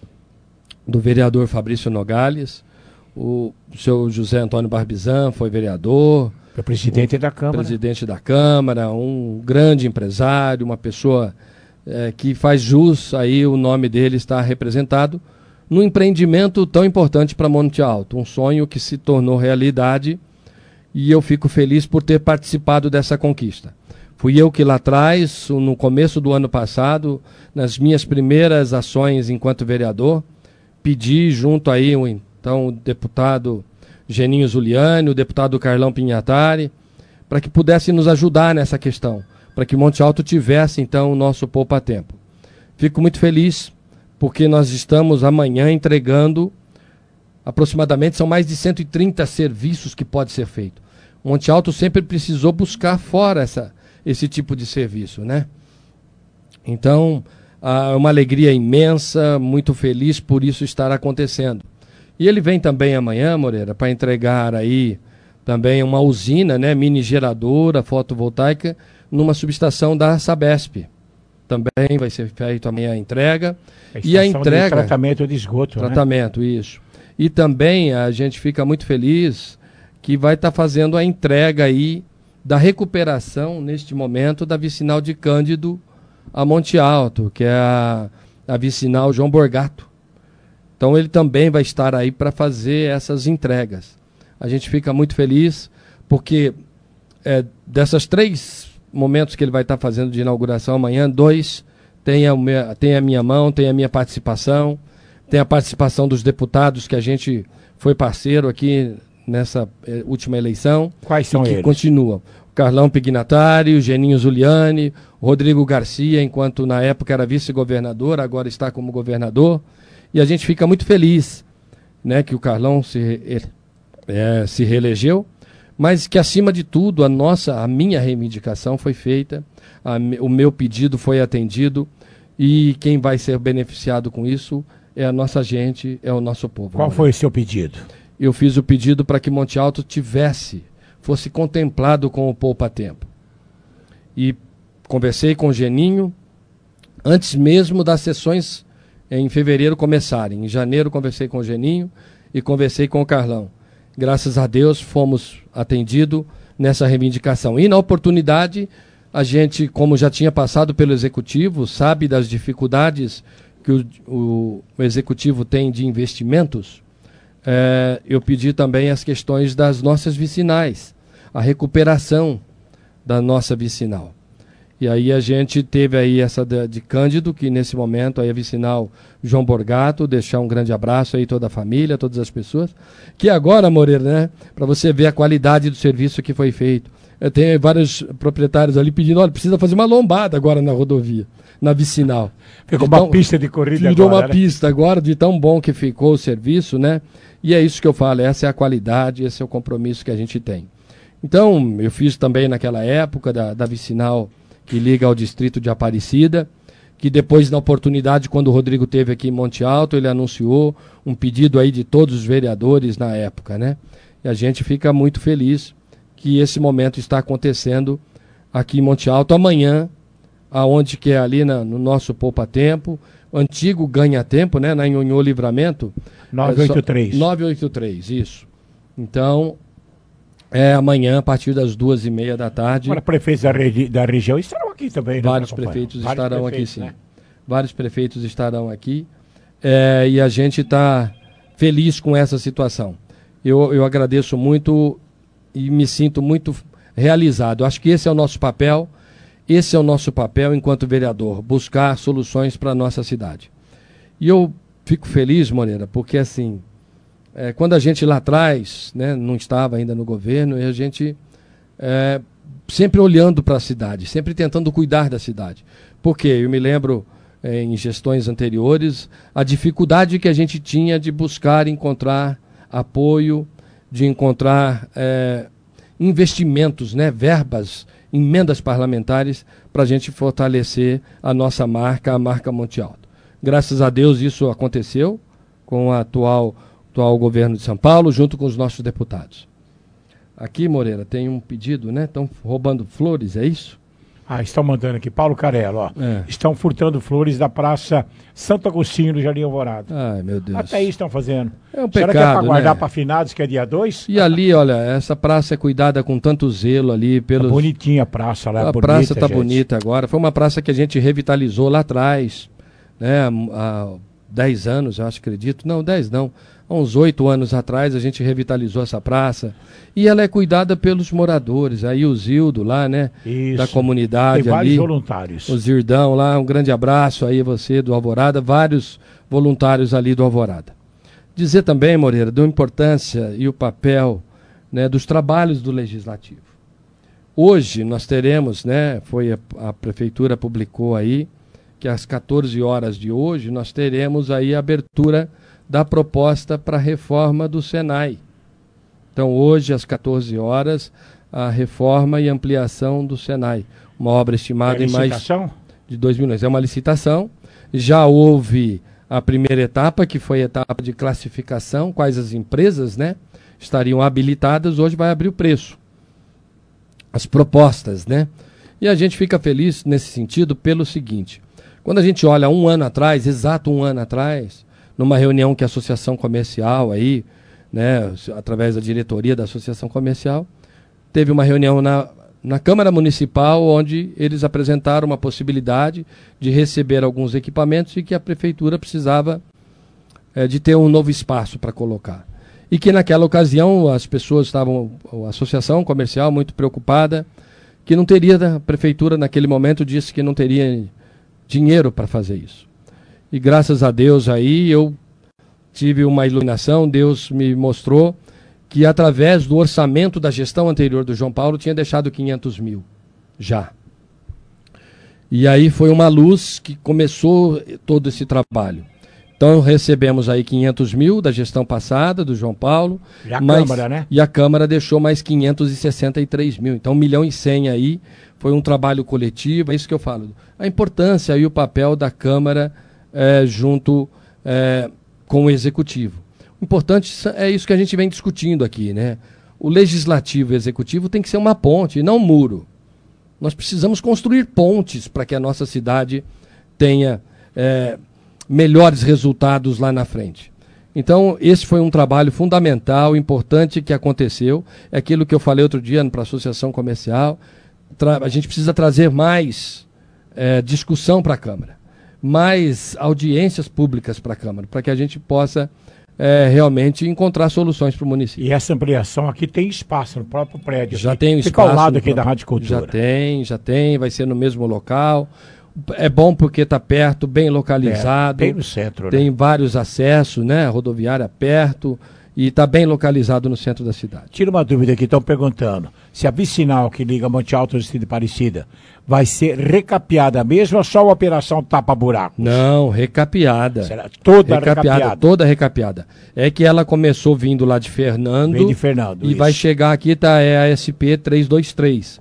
do vereador Fabrício Nogales. O seu José Antônio Barbizan foi vereador. Foi presidente da Câmara. Presidente da Câmara, um grande empresário, uma pessoa é, que faz jus aí o nome dele estar representado num empreendimento tão importante para Monte Alto, um sonho que se tornou realidade e eu fico feliz por ter participado dessa conquista. Fui eu que lá atrás, no começo do ano passado, nas minhas primeiras ações enquanto vereador, pedi junto aí o então o deputado Geninho Zuliani, o deputado Carlão Pinhatari, para que pudessem nos ajudar nessa questão, para que Monte Alto tivesse, então, o nosso Poupa Tempo. Fico muito feliz, porque nós estamos amanhã entregando, aproximadamente, são mais de cento e trinta serviços que pode ser feito. Monte Alto sempre precisou buscar fora essa, esse tipo de serviço, né? Então, é uma alegria imensa, muito feliz por isso estar acontecendo. E ele vem também amanhã, Moreira, para entregar aí também uma usina, né, mini geradora fotovoltaica, numa subestação da Sabesp. Também vai ser feita amanhã a entrega. A e a estação de entrega... tratamento de esgoto, né? Tratamento, isso. E também a gente fica muito feliz que vai estar fazendo a entrega aí da recuperação, neste momento, da vicinal de Cândido a Monte Alto, que é a, a vicinal João Borgato. Então ele também vai estar aí para fazer essas entregas. A gente fica muito feliz porque é, dessas três momentos que ele vai estar fazendo de inauguração amanhã, dois tem a, minha, tem a minha mão, tem a minha participação, tem a participação dos deputados que a gente foi parceiro aqui nessa eh, última eleição. Quais são e que eles? continuam. O Carlão Pignatari, o Geninho Zuliani, o Rodrigo Garcia, enquanto na época era vice-governador, agora está como governador. E a gente fica muito feliz, né, que o Carlão se, ele, é, se reelegeu, mas que, acima de tudo, a nossa, a minha reivindicação foi feita, a, o meu pedido foi atendido, e quem vai ser beneficiado com isso é a nossa gente, é o nosso povo. Qual foi o seu pedido? Eu fiz o pedido para que Monte Alto tivesse, fosse contemplado com o Poupa Tempo. E conversei com o Geninho, antes mesmo das sessões em fevereiro começarem. Em janeiro conversei com o Geninho e conversei com o Carlão. Graças a Deus fomos atendidos nessa reivindicação. E na oportunidade, a gente, como já tinha passado pelo Executivo, sabe das dificuldades que o, o, o Executivo tem de investimentos, é, eu pedi também as questões das nossas vicinais, a recuperação da nossa vicinal. E aí a gente teve aí essa de, de Cândido, que nesse momento aí a vicinal João Borgato, deixar um grande abraço aí toda a família, todas as pessoas, que agora, Moreira, né, para você ver a qualidade do serviço que foi feito. Eu tenho vários proprietários ali pedindo, olha, precisa fazer uma lombada agora na rodovia, na vicinal. Ficou uma pista de corrida virou agora, uma né? pista agora, de tão bom que ficou o serviço, né? E é isso que eu falo, essa é a qualidade, esse é o compromisso que a gente tem. Então, eu fiz também naquela época da, da vicinal que liga ao distrito de Aparecida, que depois, na oportunidade, quando o Rodrigo esteve aqui em Monte Alto, ele anunciou um pedido aí de todos os vereadores na época, né? E a gente fica muito feliz que esse momento está acontecendo aqui em Monte Alto amanhã, aonde que é ali na, no nosso Poupa Tempo, o antigo Ganha Tempo, né? Na Nhonhô Livramento. novecentos e oitenta e três. novecentos e oitenta e três, isso. Então, é amanhã, a partir das duas e meia da tarde. Agora, prefeitos da, regi da região estarão aqui também, né? Vários prefeitos Vários estarão prefeitos, aqui, sim. Né? Vários prefeitos estarão aqui. É, e a gente está feliz com essa situação. Eu, eu agradeço muito e me sinto muito realizado. Acho que esse é o nosso papel, esse é o nosso papel enquanto vereador, buscar soluções para a nossa cidade. E eu fico feliz, Moreira, porque assim, é, quando a gente lá atrás, né, não estava ainda no governo, e a gente é, sempre olhando para a cidade, sempre tentando cuidar da cidade. Porque eu me lembro, é, em gestões anteriores, a dificuldade que a gente tinha de buscar encontrar apoio, de encontrar é, investimentos, né, verbas, emendas parlamentares para a gente fortalecer a nossa marca, a marca Monte Alto. Graças a Deus isso aconteceu com o atual, atual governo de São Paulo, junto com os nossos deputados. Aqui, Moreira, tem um pedido, né? Estão roubando flores, é isso? Ah, estão mandando aqui, Paulo Carello, ó. É. Estão furtando flores da Praça Santo Agostinho do Jardim Alvorada. Ai, meu Deus. Até isso estão fazendo. É um Será pecado, que é para guardar, né? para finados, que é dia dois? E ali, olha, essa praça é cuidada com tanto zelo ali pelos... Tá bonitinha a praça lá, A bonita, praça está gente. bonita agora. Foi uma praça que a gente revitalizou lá atrás, né? Há dez anos, eu acho, acredito. Não, dez não. Há uns oito anos atrás a gente revitalizou essa praça. E ela é cuidada pelos moradores. Aí o Zildo lá, né? Isso. Da comunidade Tem vários ali. voluntários. O Zirdão lá, um grande abraço aí você do Alvorada. Vários voluntários ali do Alvorada. Dizer também, Moreira, da importância e o papel, né, dos trabalhos do Legislativo. Hoje nós teremos, né, foi a, a Prefeitura publicou aí, que às quatorze horas de hoje nós teremos aí a abertura da proposta para a reforma do Senai. Então hoje às quatorze horas a reforma e ampliação do Senai. Uma obra estimada É em mais licitação? de dois milhões. É uma licitação. Já houve a primeira etapa, que foi a etapa de classificação, quais as empresas, né, estariam habilitadas. Hoje vai abrir o preço, as propostas, né? E a gente fica feliz nesse sentido pelo seguinte: quando a gente olha um ano atrás, exato um ano atrás, numa reunião que a Associação Comercial aí, né, através da diretoria da Associação Comercial, teve uma reunião na, na Câmara Municipal, onde eles apresentaram uma possibilidade de receber alguns equipamentos e que a Prefeitura precisava é, de ter um novo espaço para colocar. E que naquela ocasião as pessoas estavam, a Associação Comercial, muito preocupada, que não teria, a Prefeitura naquele momento disse que não teria dinheiro para fazer isso. E graças a Deus aí eu tive uma iluminação, Deus me mostrou que através do orçamento da gestão anterior do João Paulo tinha deixado quinhentos mil, já. E aí foi uma luz que começou todo esse trabalho. Então recebemos aí quinhentos mil da gestão passada, do João Paulo. E a mas, Câmara, né? E a Câmara deixou mais quinhentos e sessenta e três mil. Então um milhão e cem aí, foi um trabalho coletivo, é isso que eu falo. A importância e o papel da Câmara é, junto é, com o Executivo. O importante é isso que a gente vem discutindo aqui, né? O Legislativo e o Executivo tem que ser uma ponte, não um muro. Nós precisamos construir pontes para que a nossa cidade tenha é, melhores resultados lá na frente. Então, esse foi um trabalho fundamental, importante que aconteceu. É aquilo que eu falei outro dia para a Associação Comercial. A gente precisa trazer mais é, discussão para a Câmara, mais audiências públicas para a Câmara, para que a gente possa é, realmente encontrar soluções para o município. E essa ampliação aqui tem espaço no próprio prédio. Já aqui. tem espaço. Fica ao lado aqui próprio... da Rádio Cultura. Já tem, já tem, vai ser no mesmo local. É bom porque está perto, bem localizado. É, bem no centro, Tem né? vários acessos, né? A rodoviária perto. E está bem localizado no centro da cidade. Tira uma dúvida aqui, estão perguntando se a vicinal que liga Monte Alto ao Distrito de Aparecida vai ser recapeada mesmo ou só a operação tapa-buraco? Não, recapeada. Será toda recapeada? recapeada? Toda recapeada. É que ela começou vindo lá de Fernando. Vem de Fernando, E isso. vai chegar aqui, tá, é a S P trezentos e vinte e três.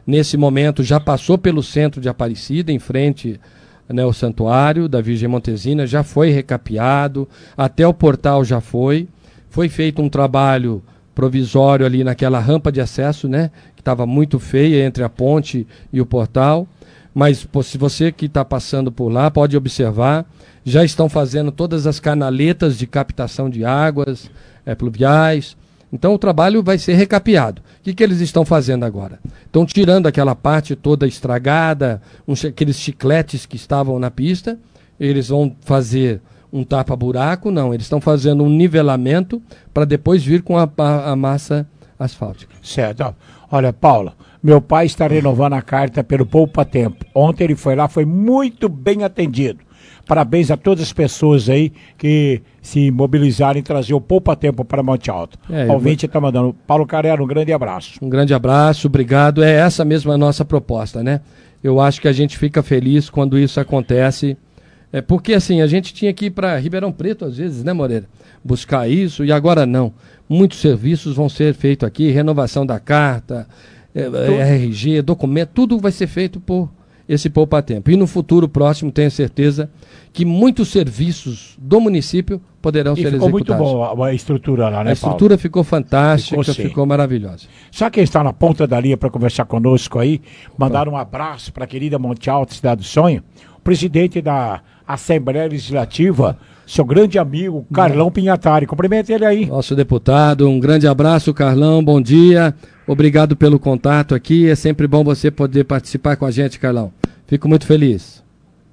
nesse momento já passou pelo centro de Aparecida, em frente, né, ao santuário da Virgem Montesina, já foi recapeado, até o portal já foi, foi feito um trabalho provisório ali naquela rampa de acesso, né, que estava muito feia entre a ponte e o portal, mas pô, se você que está passando por lá pode observar, já estão fazendo todas as canaletas de captação de águas é, pluviais. Então o trabalho vai ser recapeado. O que, que eles estão fazendo agora? Estão tirando aquela parte toda estragada, uns, aqueles chicletes que estavam na pista, eles vão fazer um tapa-buraco, não, eles estão fazendo um nivelamento para depois vir com a, a, a massa asfáltica. Certo. Olha, Paulo, meu pai está renovando a carta pelo Poupa Tempo. Ontem ele foi lá, foi muito bem atendido. Parabéns a todas as pessoas aí que se mobilizaram em trazer o Poupa Tempo para Monte Alto. É, o ouvinte está mandando. Paulo Carello, um grande abraço. Um grande abraço, obrigado. É essa mesma a nossa proposta, né? Eu acho que a gente fica feliz quando isso acontece. É porque assim, a gente tinha que ir para Ribeirão Preto às vezes, né, Moreira? Buscar isso, e agora não. Muitos serviços vão ser feitos aqui, renovação da carta, é, R G, documento, tudo vai ser feito por esse Poupa Tempo. E no futuro próximo, tenho certeza que muitos serviços do município poderão e ser ficou executados. Ficou muito boa a estrutura lá, né, A estrutura Paulo? ficou fantástica, ficou, ficou maravilhosa. Só quem está na ponta da linha para conversar conosco aí, mandar um abraço para a querida Monte Alto, Cidade do Sonho, o presidente da Assembleia Legislativa, seu grande amigo, Carlão Pinhatari. Cumprimente ele aí. Nosso deputado, um grande abraço, Carlão, bom dia. Obrigado pelo contato aqui, é sempre bom você poder participar com a gente, Carlão. Fico muito feliz.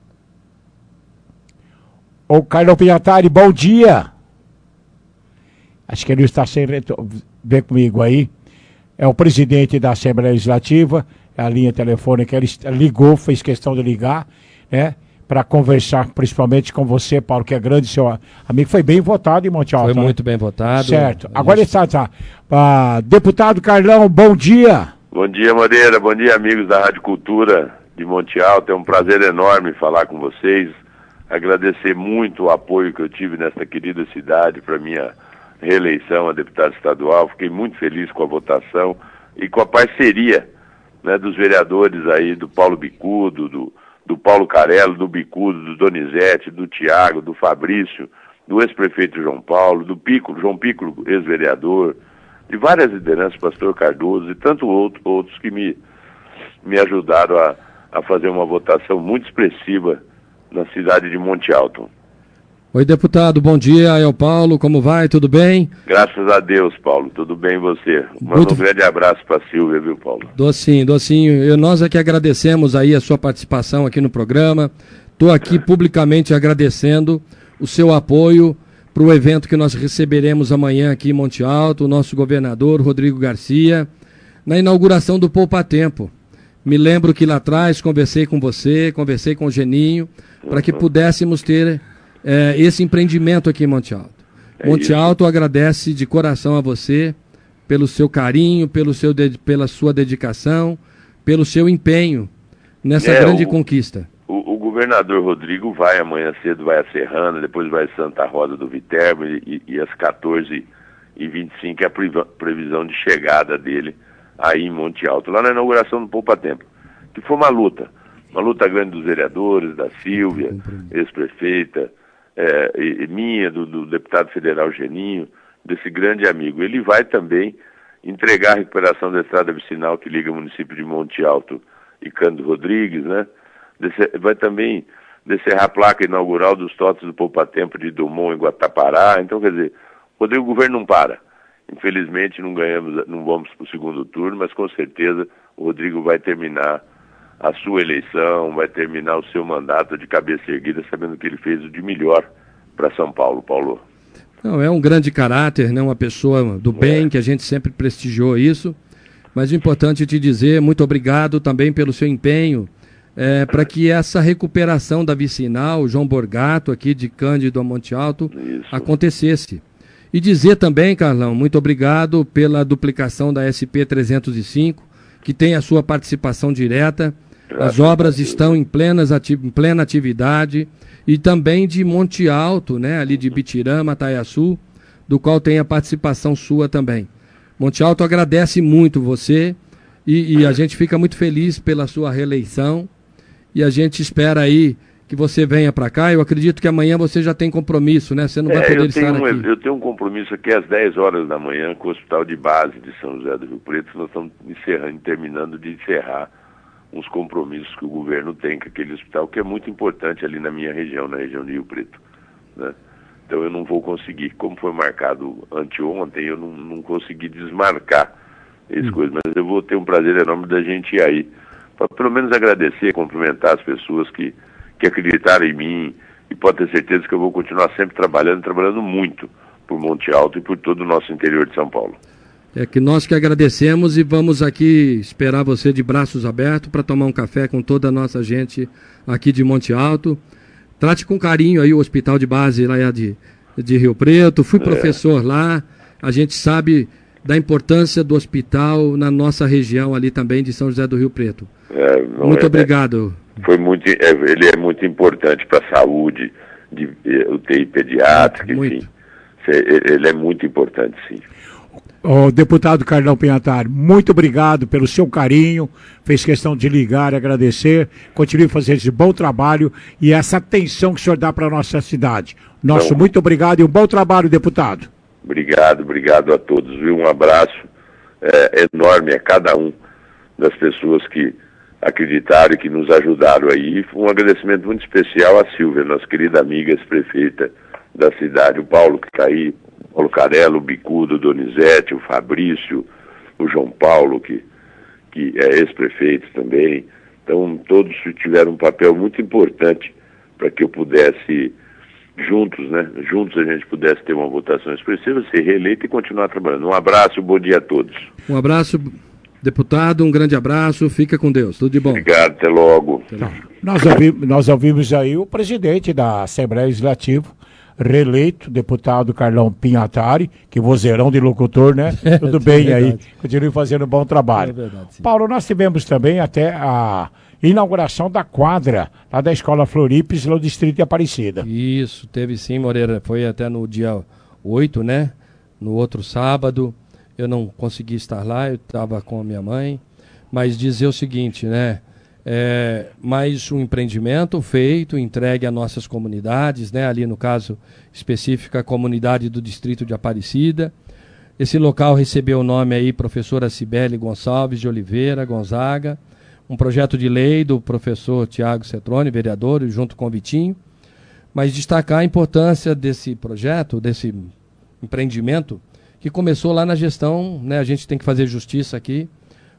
Ô, Carlão Pinhatari, bom dia. Acho que ele está sem retorno. Vem comigo aí. É o presidente da Assembleia Legislativa, é a linha telefônica, ele ligou, fez questão de ligar, né? Para conversar principalmente com você, Paulo, que é grande seu amigo. Foi bem votado em Monte Alto. Foi muito né? bem votado. Certo. Agora ele está. tá. Ah, deputado Carlão, bom dia. Bom dia, Moreira. Bom dia, amigos da Rádio Cultura de Monte Alto. É um prazer enorme falar com vocês. Agradecer muito o apoio que eu tive nesta querida cidade para minha reeleição a deputado estadual. Fiquei muito feliz com a votação e com a parceria, né, dos vereadores aí, do Paulo Bicudo, do do Paulo Carello, do Bicudo, do Donizete, do Tiago, do Fabrício, do ex-prefeito João Paulo, do Piccolo, João Piccolo, ex-vereador, de várias lideranças, pastor Cardoso e tantos outro, outros que me, me ajudaram a, a fazer uma votação muito expressiva na cidade de Monte Alto. Oi, deputado, bom dia, é o Paulo, como vai, tudo bem? Graças a Deus, Paulo, tudo bem e você? Manda Muito... um grande abraço para a Silvia, viu, Paulo? Docinho, docinho, eu, nós é que agradecemos aí a sua participação aqui no programa, estou aqui é. publicamente agradecendo o seu apoio para o evento que nós receberemos amanhã aqui em Monte Alto, o nosso governador Rodrigo Garcia, na inauguração do Poupa Tempo. Me lembro que lá atrás conversei com você, conversei com o Geninho, para que pudéssemos ter... É, esse empreendimento aqui em Monte Alto. É Monte isso. Alto agradece de coração a você pelo seu carinho, pelo seu de, pela sua dedicação, pelo seu empenho nessa é, grande o, presidente O, o governador Rodrigo vai amanhã cedo, vai a Serrana, depois vai a Santa Rosa do Viterbo e, e às quatorze e vinte e cinco é a previsão de chegada dele aí em Monte Alto, lá na inauguração do Poupa Tempo, que foi uma luta, uma luta grande dos vereadores, da Silvia, ex-prefeita, É, e, minha, do, do deputado federal Geninho, desse grande amigo. Ele vai também entregar a recuperação da estrada vicinal que liga o município de Monte Alto e Cândido Rodrigues, né? Desse, vai também descerrar a placa inaugural dos totes do Poupa Tempo de Dumont em Guatapará. Então, quer dizer, Rodrigo, o governo não para. Infelizmente não ganhamos, não vamos para o segundo turno, mas com certeza o Rodrigo vai terminar a sua eleição, vai terminar o seu mandato de cabeça erguida, sabendo que ele fez o de melhor para São Paulo, Paulo. Não, é um grande caráter, né? Uma pessoa do bem, é. que a gente sempre prestigiou isso, mas o importante é te dizer, muito obrigado também pelo seu empenho, é, para que essa recuperação da vicinal, João Borgato, aqui de Cândido a Monte Alto, isso. acontecesse. E dizer também, Carlão, muito obrigado pela duplicação da S P trezentos e cinco, que tem a sua participação direta. As obras estão em, plenas ati em plena atividade, e também de Monte Alto, né, ali de Bitirama, Taiaçu, do qual tem a participação sua também. Monte Alto agradece muito você E, e a gente fica muito feliz pela sua reeleição e a gente espera aí que você venha para cá. Eu acredito que amanhã você já tem compromisso, né? Você não vai é, poder eu estar tenho um, aqui. Eu tenho um compromisso aqui às dez horas da manhã com o Hospital de Base de São José do Rio Preto. Nós estamos encerrando, terminando de encerrar uns compromissos que o governo tem com aquele hospital, que é muito importante ali na minha região, na região de Rio Preto, né? Então eu não vou conseguir, como foi marcado anteontem, eu não, não consegui desmarcar essas hum. coisas, mas eu vou ter um prazer enorme da gente ir aí, para pelo menos agradecer, cumprimentar as pessoas que, que acreditaram em mim, e pode ter certeza que eu vou continuar sempre trabalhando, trabalhando muito por Monte Alto e por todo o nosso interior de São Paulo. É que nós que agradecemos e vamos aqui esperar você de braços abertos para tomar um café com toda a nossa gente aqui de Monte Alto. Trate com carinho aí o hospital de base lá de, de Rio Preto. Fui professor é. lá. A gente sabe da importância do hospital na nossa região ali também de São José do Rio Preto. É, muito é, obrigado. Foi muito, é, ele é muito importante para a saúde, de U T I pediátrica, enfim. Muito. Ele é muito importante, sim. O deputado Carlão Pinhatari, muito obrigado pelo seu carinho, fez questão de ligar e agradecer, continue fazendo esse bom trabalho e essa atenção que o senhor dá para a nossa cidade. Nosso então, muito obrigado e um bom trabalho, deputado. Obrigado, obrigado a todos, viu? Um abraço é, enorme a cada um das pessoas que acreditaram e que nos ajudaram aí. Um agradecimento muito especial à Silvia, nossa querida amiga ex-prefeita da cidade, o Paulo que está aí, Paulo Carello, o Bicudo, o Donizete, o Fabrício, o João Paulo, que, que é ex-prefeito também. Então, todos tiveram um papel muito importante para que eu pudesse, juntos, né? Juntos a gente pudesse ter uma votação expressiva, ser reeleito e continuar trabalhando. Um abraço, bom dia a todos. Um abraço, deputado, um grande abraço, fica com Deus, tudo de bom. Obrigado, até logo. Então, nós, ouvimos, nós ouvimos aí o presidente da Assembleia Legislativa, reeleito, deputado Carlão Pinhatari, que vozeirão de locutor, né? Tudo bem é aí, continue fazendo um bom trabalho. É verdade, Paulo, nós tivemos também até a inauguração da quadra lá da Escola Floripes, no distrito de Aparecida. Isso, teve sim, Moreira, foi até no dia oito, né? No outro sábado, eu não consegui estar lá, eu estava com a minha mãe, mas dizer o seguinte, né? É, mais um empreendimento feito, entregue a nossas comunidades, né? Ali no caso específico a comunidade do distrito de Aparecida. Esse local recebeu o nome aí professora Cibele Gonçalves de Oliveira Gonzaga, um projeto de lei do professor Tiago Cetrone, vereador, junto com o Vitinho, mas destacar a importância desse projeto, desse empreendimento, que começou lá na gestão, né? A gente tem que fazer justiça aqui,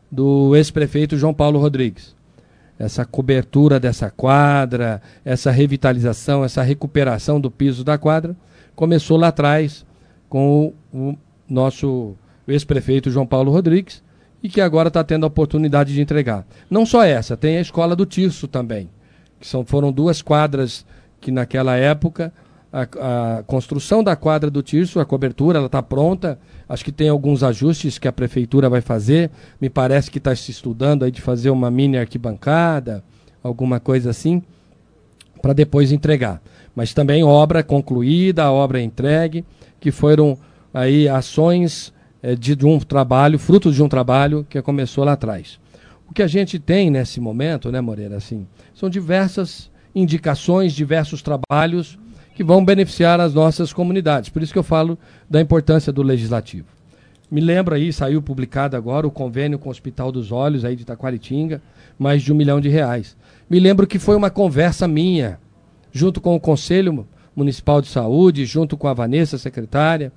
do ex-prefeito João Paulo Rodrigues. Essa cobertura dessa quadra, essa revitalização, essa recuperação do piso da quadra, começou lá atrás com o, o nosso ex-prefeito João Paulo Rodrigues e que agora está tendo a oportunidade de entregar. Não só essa, tem a Escola do Tirso também, que são, foram duas quadras que naquela época, a, a construção da quadra do Tirso, a cobertura, ela está pronta. Acho que tem alguns ajustes que a prefeitura vai fazer. Me parece que está se estudando aí de fazer uma mini arquibancada, alguma coisa assim, para depois entregar. Mas também obra concluída, obra entregue, que foram aí ações é, de, de um trabalho, frutos de um trabalho que começou lá atrás. O que a gente tem nesse momento, né, Moreira, assim, são diversas indicações, diversos trabalhos que vão beneficiar as nossas comunidades. Por isso que eu falo da importância do Legislativo. Me lembro aí, saiu publicado agora o convênio com o Hospital dos Olhos aí de Taquaritinga, mais de um milhão de reais. Me lembro que foi uma conversa minha, junto com o Conselho Municipal de Saúde, junto com a Vanessa, secretária,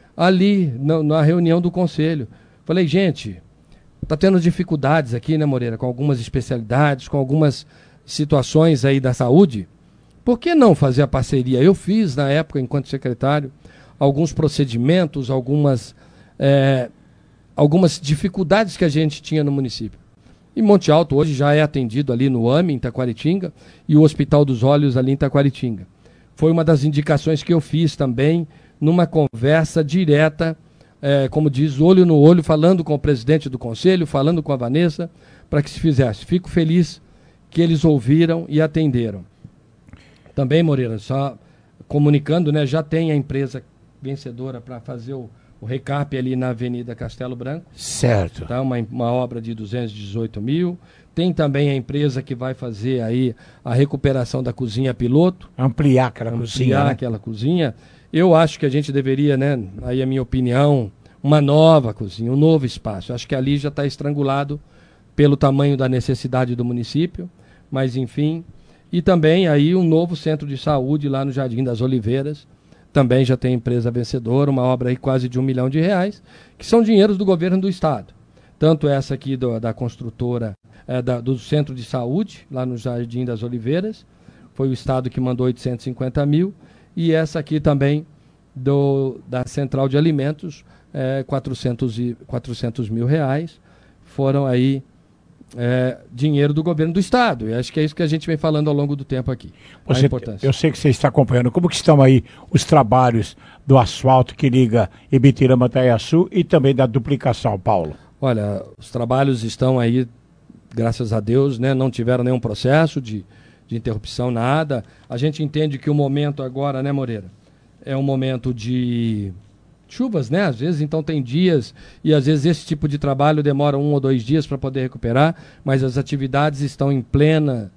ali na, na reunião do Conselho. Falei, gente, está tendo dificuldades aqui, né, Moreira, com algumas especialidades, com algumas situações aí da saúde. Por que não fazer a parceria? Eu fiz, na época, enquanto secretário, alguns procedimentos, algumas, é, algumas dificuldades que a gente tinha no município. E Monte Alto hoje já é atendido ali no A M, em Taquaritinga, e o Hospital dos Olhos ali em Taquaritinga. Foi uma das indicações que eu fiz também, numa conversa direta, é, como diz, olho no olho, falando com o presidente do conselho, falando com a Vanessa, para que se fizesse. Fico feliz que eles ouviram e atenderam. Também, Moreira, só comunicando, né, já tem a empresa vencedora para fazer o, o recap ali na Avenida Castelo Branco. Certo. Tá? Uma, uma obra de duzentos e dezoito mil. Tem também a empresa que vai fazer aí a recuperação da cozinha piloto. Ampliar aquela ampliar cozinha, né? aquela cozinha. Eu acho que a gente deveria, né, aí a minha opinião, uma nova cozinha, um novo espaço. Eu acho que ali já está estrangulado pelo tamanho da necessidade do município, mas enfim. E também aí um novo centro de saúde lá no Jardim das Oliveiras. Também já tem empresa vencedora, uma obra aí quase de um milhão de reais, que são dinheiros do governo do estado. Tanto essa aqui do, da construtora, é, da, do centro de saúde, lá no Jardim das Oliveiras, foi o estado que mandou oitocentos e cinquenta mil, e essa aqui também do, da Central de Alimentos, é, quatrocentos, e, quatrocentos mil reais, foram aí é, dinheiro do governo do estado. E acho que é isso que a gente vem falando ao longo do tempo aqui. Você, a importância. Eu sei que você está acompanhando. Como que estão aí os trabalhos do asfalto que liga Ibitirama a Itaiaçu e também da duplicação, Paulo? Olha, os trabalhos estão aí, graças a Deus, né? Não tiveram nenhum processo de, de interrupção, nada. A gente entende que o momento agora, né, Moreira, é um momento de chuvas, né? Às vezes, então, tem dias, e às vezes esse tipo de trabalho demora um ou dois dias para poder recuperar, mas as atividades estão em plena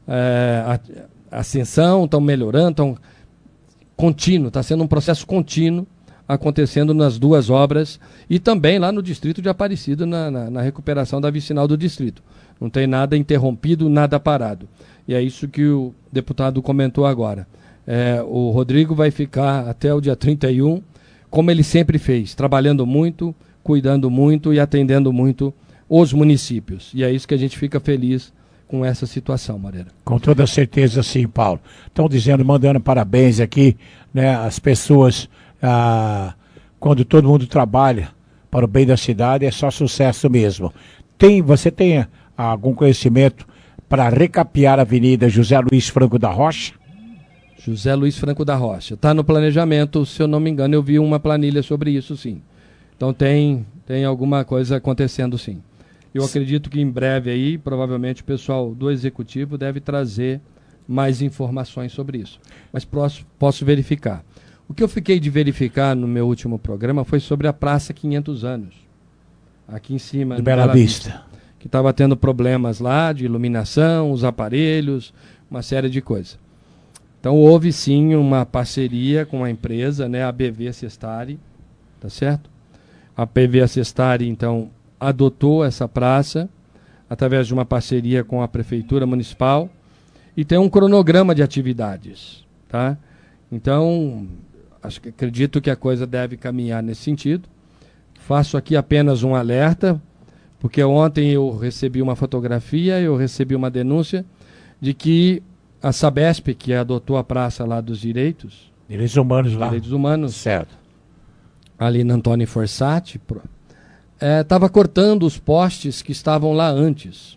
é, ascensão, estão melhorando, estão contínuo, está sendo um processo contínuo acontecendo nas duas obras e também lá no distrito de Aparecida, na, na, na recuperação da vicinal do distrito. Não tem nada interrompido, nada parado. E é isso que o deputado comentou agora. É, o Rodrigo vai ficar até o dia trinta e um, como ele sempre fez, trabalhando muito, cuidando muito e atendendo muito os municípios. E é isso que a gente fica feliz com essa situação, Moreira. Com toda certeza, sim, Paulo. Estão dizendo, mandando parabéns aqui, né, as pessoas, ah, quando todo mundo trabalha para o bem da cidade, é só sucesso mesmo. Tem, você tem algum conhecimento para recapear a Avenida José Luiz Franco da Rocha? José Luiz Franco da Rocha. Está no planejamento, se eu não me engano, eu vi uma planilha sobre isso, sim. Então tem, tem alguma coisa acontecendo, sim. Eu acredito que em breve aí, provavelmente o pessoal do Executivo deve trazer mais informações sobre isso. Mas posso, posso verificar. O que eu fiquei de verificar no meu último programa foi sobre a Praça quinhentos anos. Aqui em cima. Do Bela Vista. Vista. Que estava tendo problemas lá de iluminação, os aparelhos, uma série de coisas. Então houve sim uma parceria com a empresa, né, a B V Sestari, tá certo? A B V Sestari, então, adotou essa praça através de uma parceria com a Prefeitura Municipal e tem um cronograma de atividades, tá? Então, acho que acredito que a coisa deve caminhar nesse sentido. Faço aqui apenas um alerta, porque ontem eu recebi uma fotografia, eu recebi uma denúncia de que a Sabesp, que adotou a praça lá dos direitos... Direitos humanos lá. Direitos humanos. Certo. Ali na Antônio Forsatti, estava é, cortando os postes que estavam lá antes.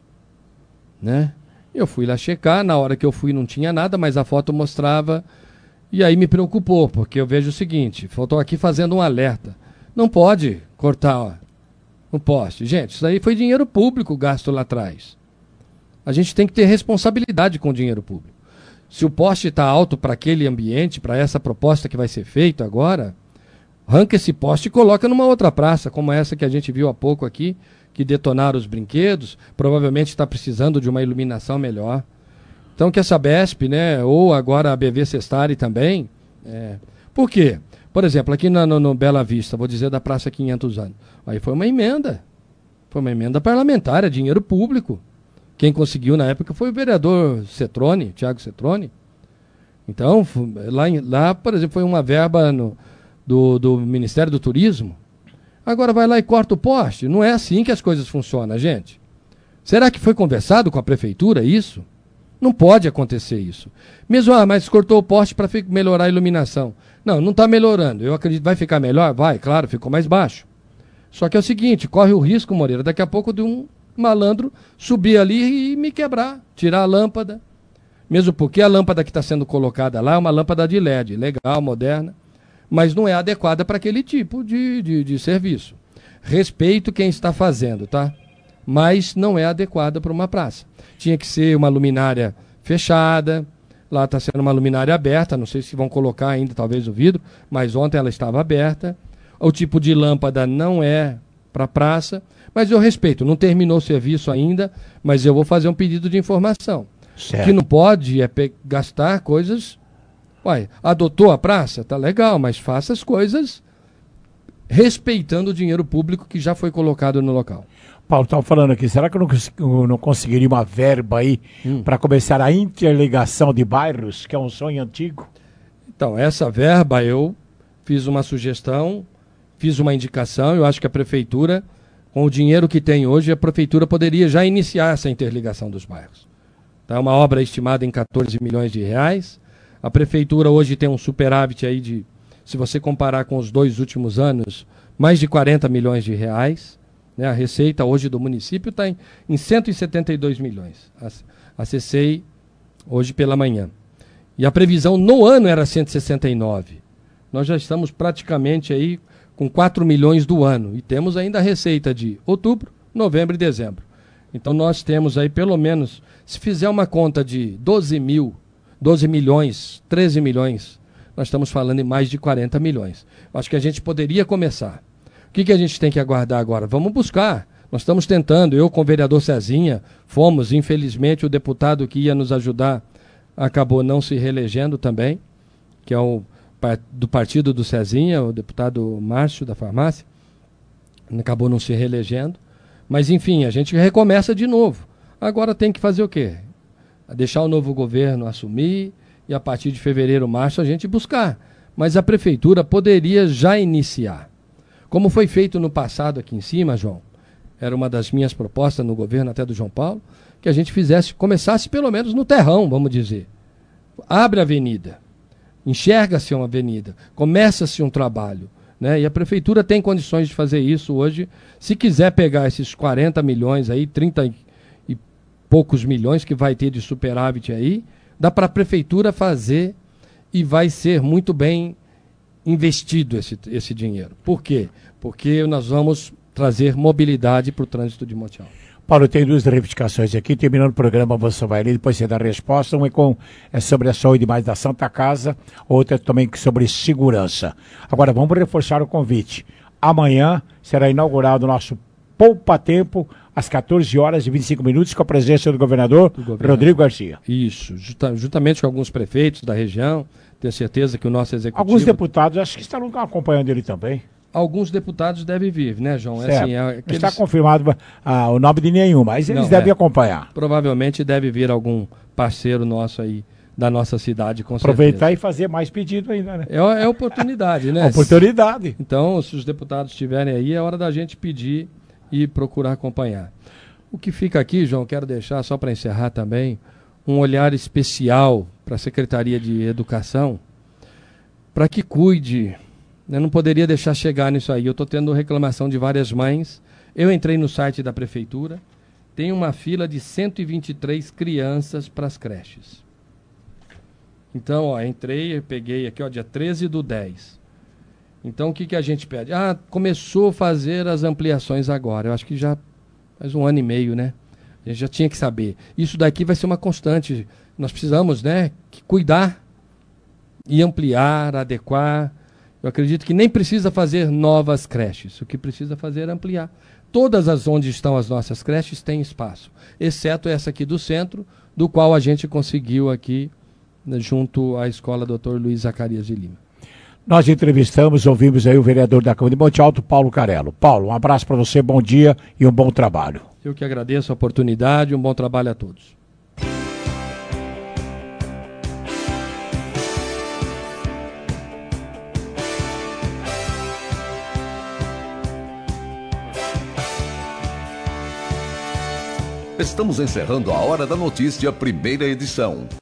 Né? Eu fui lá checar, na hora que eu fui não tinha nada, mas a foto mostrava... E aí me preocupou, porque eu vejo o seguinte, estou aqui fazendo um alerta. Não pode cortar ó, o poste. Gente, isso aí foi dinheiro público gasto lá atrás. A gente tem que ter responsabilidade com o dinheiro público. Se o poste está alto para aquele ambiente, para essa proposta que vai ser feita agora, arranca esse poste e coloca numa outra praça, como essa que a gente viu há pouco aqui, que detonaram os brinquedos, provavelmente está precisando de uma iluminação melhor. Então que a Sabesp, né, ou agora a B V Sestari também, é... por quê? Por exemplo, aqui no, no, no Bela Vista, vou dizer da Praça quinhentos anos, aí foi uma emenda, foi uma emenda parlamentar, é dinheiro público. Quem conseguiu na época foi o vereador Cetrone, Tiago Cetrone. Então, lá, lá, por exemplo, foi uma verba no, do, do Ministério do Turismo. Agora vai lá e corta o poste. Não é assim que as coisas funcionam, gente. Será que foi conversado com a prefeitura isso? Não pode acontecer isso. Mesmo, ah, mas cortou o poste para melhorar a iluminação. Não, não está melhorando. Eu acredito, vai ficar melhor? Vai, claro, ficou mais baixo. Só que é o seguinte, corre o risco, Moreira, daqui a pouco de um malandro subir ali e me quebrar, tirar a lâmpada. Mesmo porque a lâmpada que está sendo colocada lá é uma lâmpada de L E D, legal, moderna, mas não é adequada para aquele tipo de, de, de serviço. Respeito quem está fazendo, tá? Mas não é adequada para uma praça. Tinha que ser uma luminária fechada, lá está sendo uma luminária aberta, não sei se vão colocar ainda talvez o vidro, mas ontem ela estava aberta. o tipo de lâmpada não é para praça, mas eu respeito, não terminou o serviço ainda, mas eu vou fazer um pedido de informação. Certo. O que não pode é gastar coisas... Uai, adotou a praça? Tá legal, mas faça as coisas respeitando o dinheiro público que já foi colocado no local. Paulo, estava falando aqui, será que eu não, eu não conseguiria uma verba aí hum. para começar a interligação de bairros, que é um sonho antigo? Então, essa verba eu fiz uma sugestão, fiz uma indicação, eu acho que a prefeitura, com o dinheiro que tem hoje, a prefeitura poderia já iniciar essa interligação dos bairros. Tá, uma obra estimada em quatorze milhões de reais. A prefeitura hoje tem um superávit aí de, se você comparar com os dois últimos anos, mais de quarenta milhões de reais. Né? A receita hoje do município está em, em cento e setenta e dois milhões. Acessei hoje pela manhã. E a previsão no ano era cento e sessenta e nove. Nós já estamos praticamente aí com quatro milhões do ano. E temos ainda a receita de outubro, novembro e dezembro. Então nós temos aí pelo menos, se fizer uma conta de doze mil, doze milhões, treze milhões, nós estamos falando em mais de quarenta milhões. Acho que a gente poderia começar. O que, que a gente tem que aguardar agora? Vamos buscar. Nós estamos tentando, eu com o vereador Cezinha, fomos, infelizmente, o deputado que ia nos ajudar acabou não se reelegendo também, que é o do partido do Cezinha, o deputado Márcio da farmácia, acabou não se reelegendo. Mas, enfim, a gente recomeça de novo. Agora tem que fazer o quê? Deixar o novo governo assumir e a partir de fevereiro, março a gente buscar. Mas a prefeitura poderia já iniciar. Como foi feito no passado aqui em cima, João, era uma das minhas propostas no governo até do João Paulo, que a gente fizesse, começasse pelo menos no terrão, vamos dizer. Abre a avenida, enxerga-se uma avenida, começa-se um trabalho. Né? E a prefeitura tem condições de fazer isso hoje. Se quiser pegar esses quarenta milhões aí, trinta e poucos milhões que vai ter de superávit aí, dá para a prefeitura fazer e vai ser muito bem investido esse, esse dinheiro. Por quê? Porque nós vamos trazer mobilidade para o trânsito de Monte Alto. Paulo, tem duas reivindicações aqui. Terminando o programa, você vai ler, depois você dá a resposta. Uma é, com, é sobre a saúde mais da Santa Casa, outra é também sobre segurança. Agora, vamos reforçar o convite. Amanhã será inaugurado o nosso Poupa Tempo, às quatorze horas e vinte e cinco minutos, com a presença do governador, do governador. Rodrigo Garcia. Isso, justa, juntamente com alguns prefeitos da região, tenho certeza que o nosso executivo... Alguns deputados, acho que estarão acompanhando ele também. Alguns deputados devem vir, né, João? É assim, é aqueles... Não está confirmado ah, o nome de nenhum, mas eles Não, devem é. acompanhar. Provavelmente deve vir algum parceiro nosso aí, da nossa cidade, com Aproveitar certeza. e fazer mais pedido ainda, né? É, é oportunidade, né? Oportunidade. Então, se os deputados estiverem aí, é hora da gente pedir e procurar acompanhar. O que fica aqui, João, quero deixar, só para encerrar também, um olhar especial para a Secretaria de Educação, para que cuide... Eu não poderia deixar chegar nisso aí. Eu estou tendo reclamação de várias mães. Eu entrei no site da prefeitura. Tem uma fila de cento e vinte e três crianças para as creches. Então, ó, entrei, peguei aqui, ó, dia treze do dez. Então, o que, que a gente pede? Ah, começou a fazer as ampliações agora. Eu acho que já faz um ano e meio, né? A gente já tinha que saber. Isso daqui vai ser uma constante. Nós precisamos, né, cuidar e ampliar, adequar. Eu acredito que nem precisa fazer novas creches. O que precisa fazer é ampliar. Todas as onde estão as nossas creches têm espaço, exceto essa aqui do centro, do qual a gente conseguiu aqui, né, junto à escola doutor Luiz Zacarias de Lima. Nós entrevistamos, ouvimos aí o vereador da Câmara de Monte Alto, Paulo Carello. Paulo, um abraço para você, bom dia e um bom trabalho. Eu que agradeço a oportunidade e um bom trabalho a todos. Estamos encerrando a Hora da Notícia, primeira edição.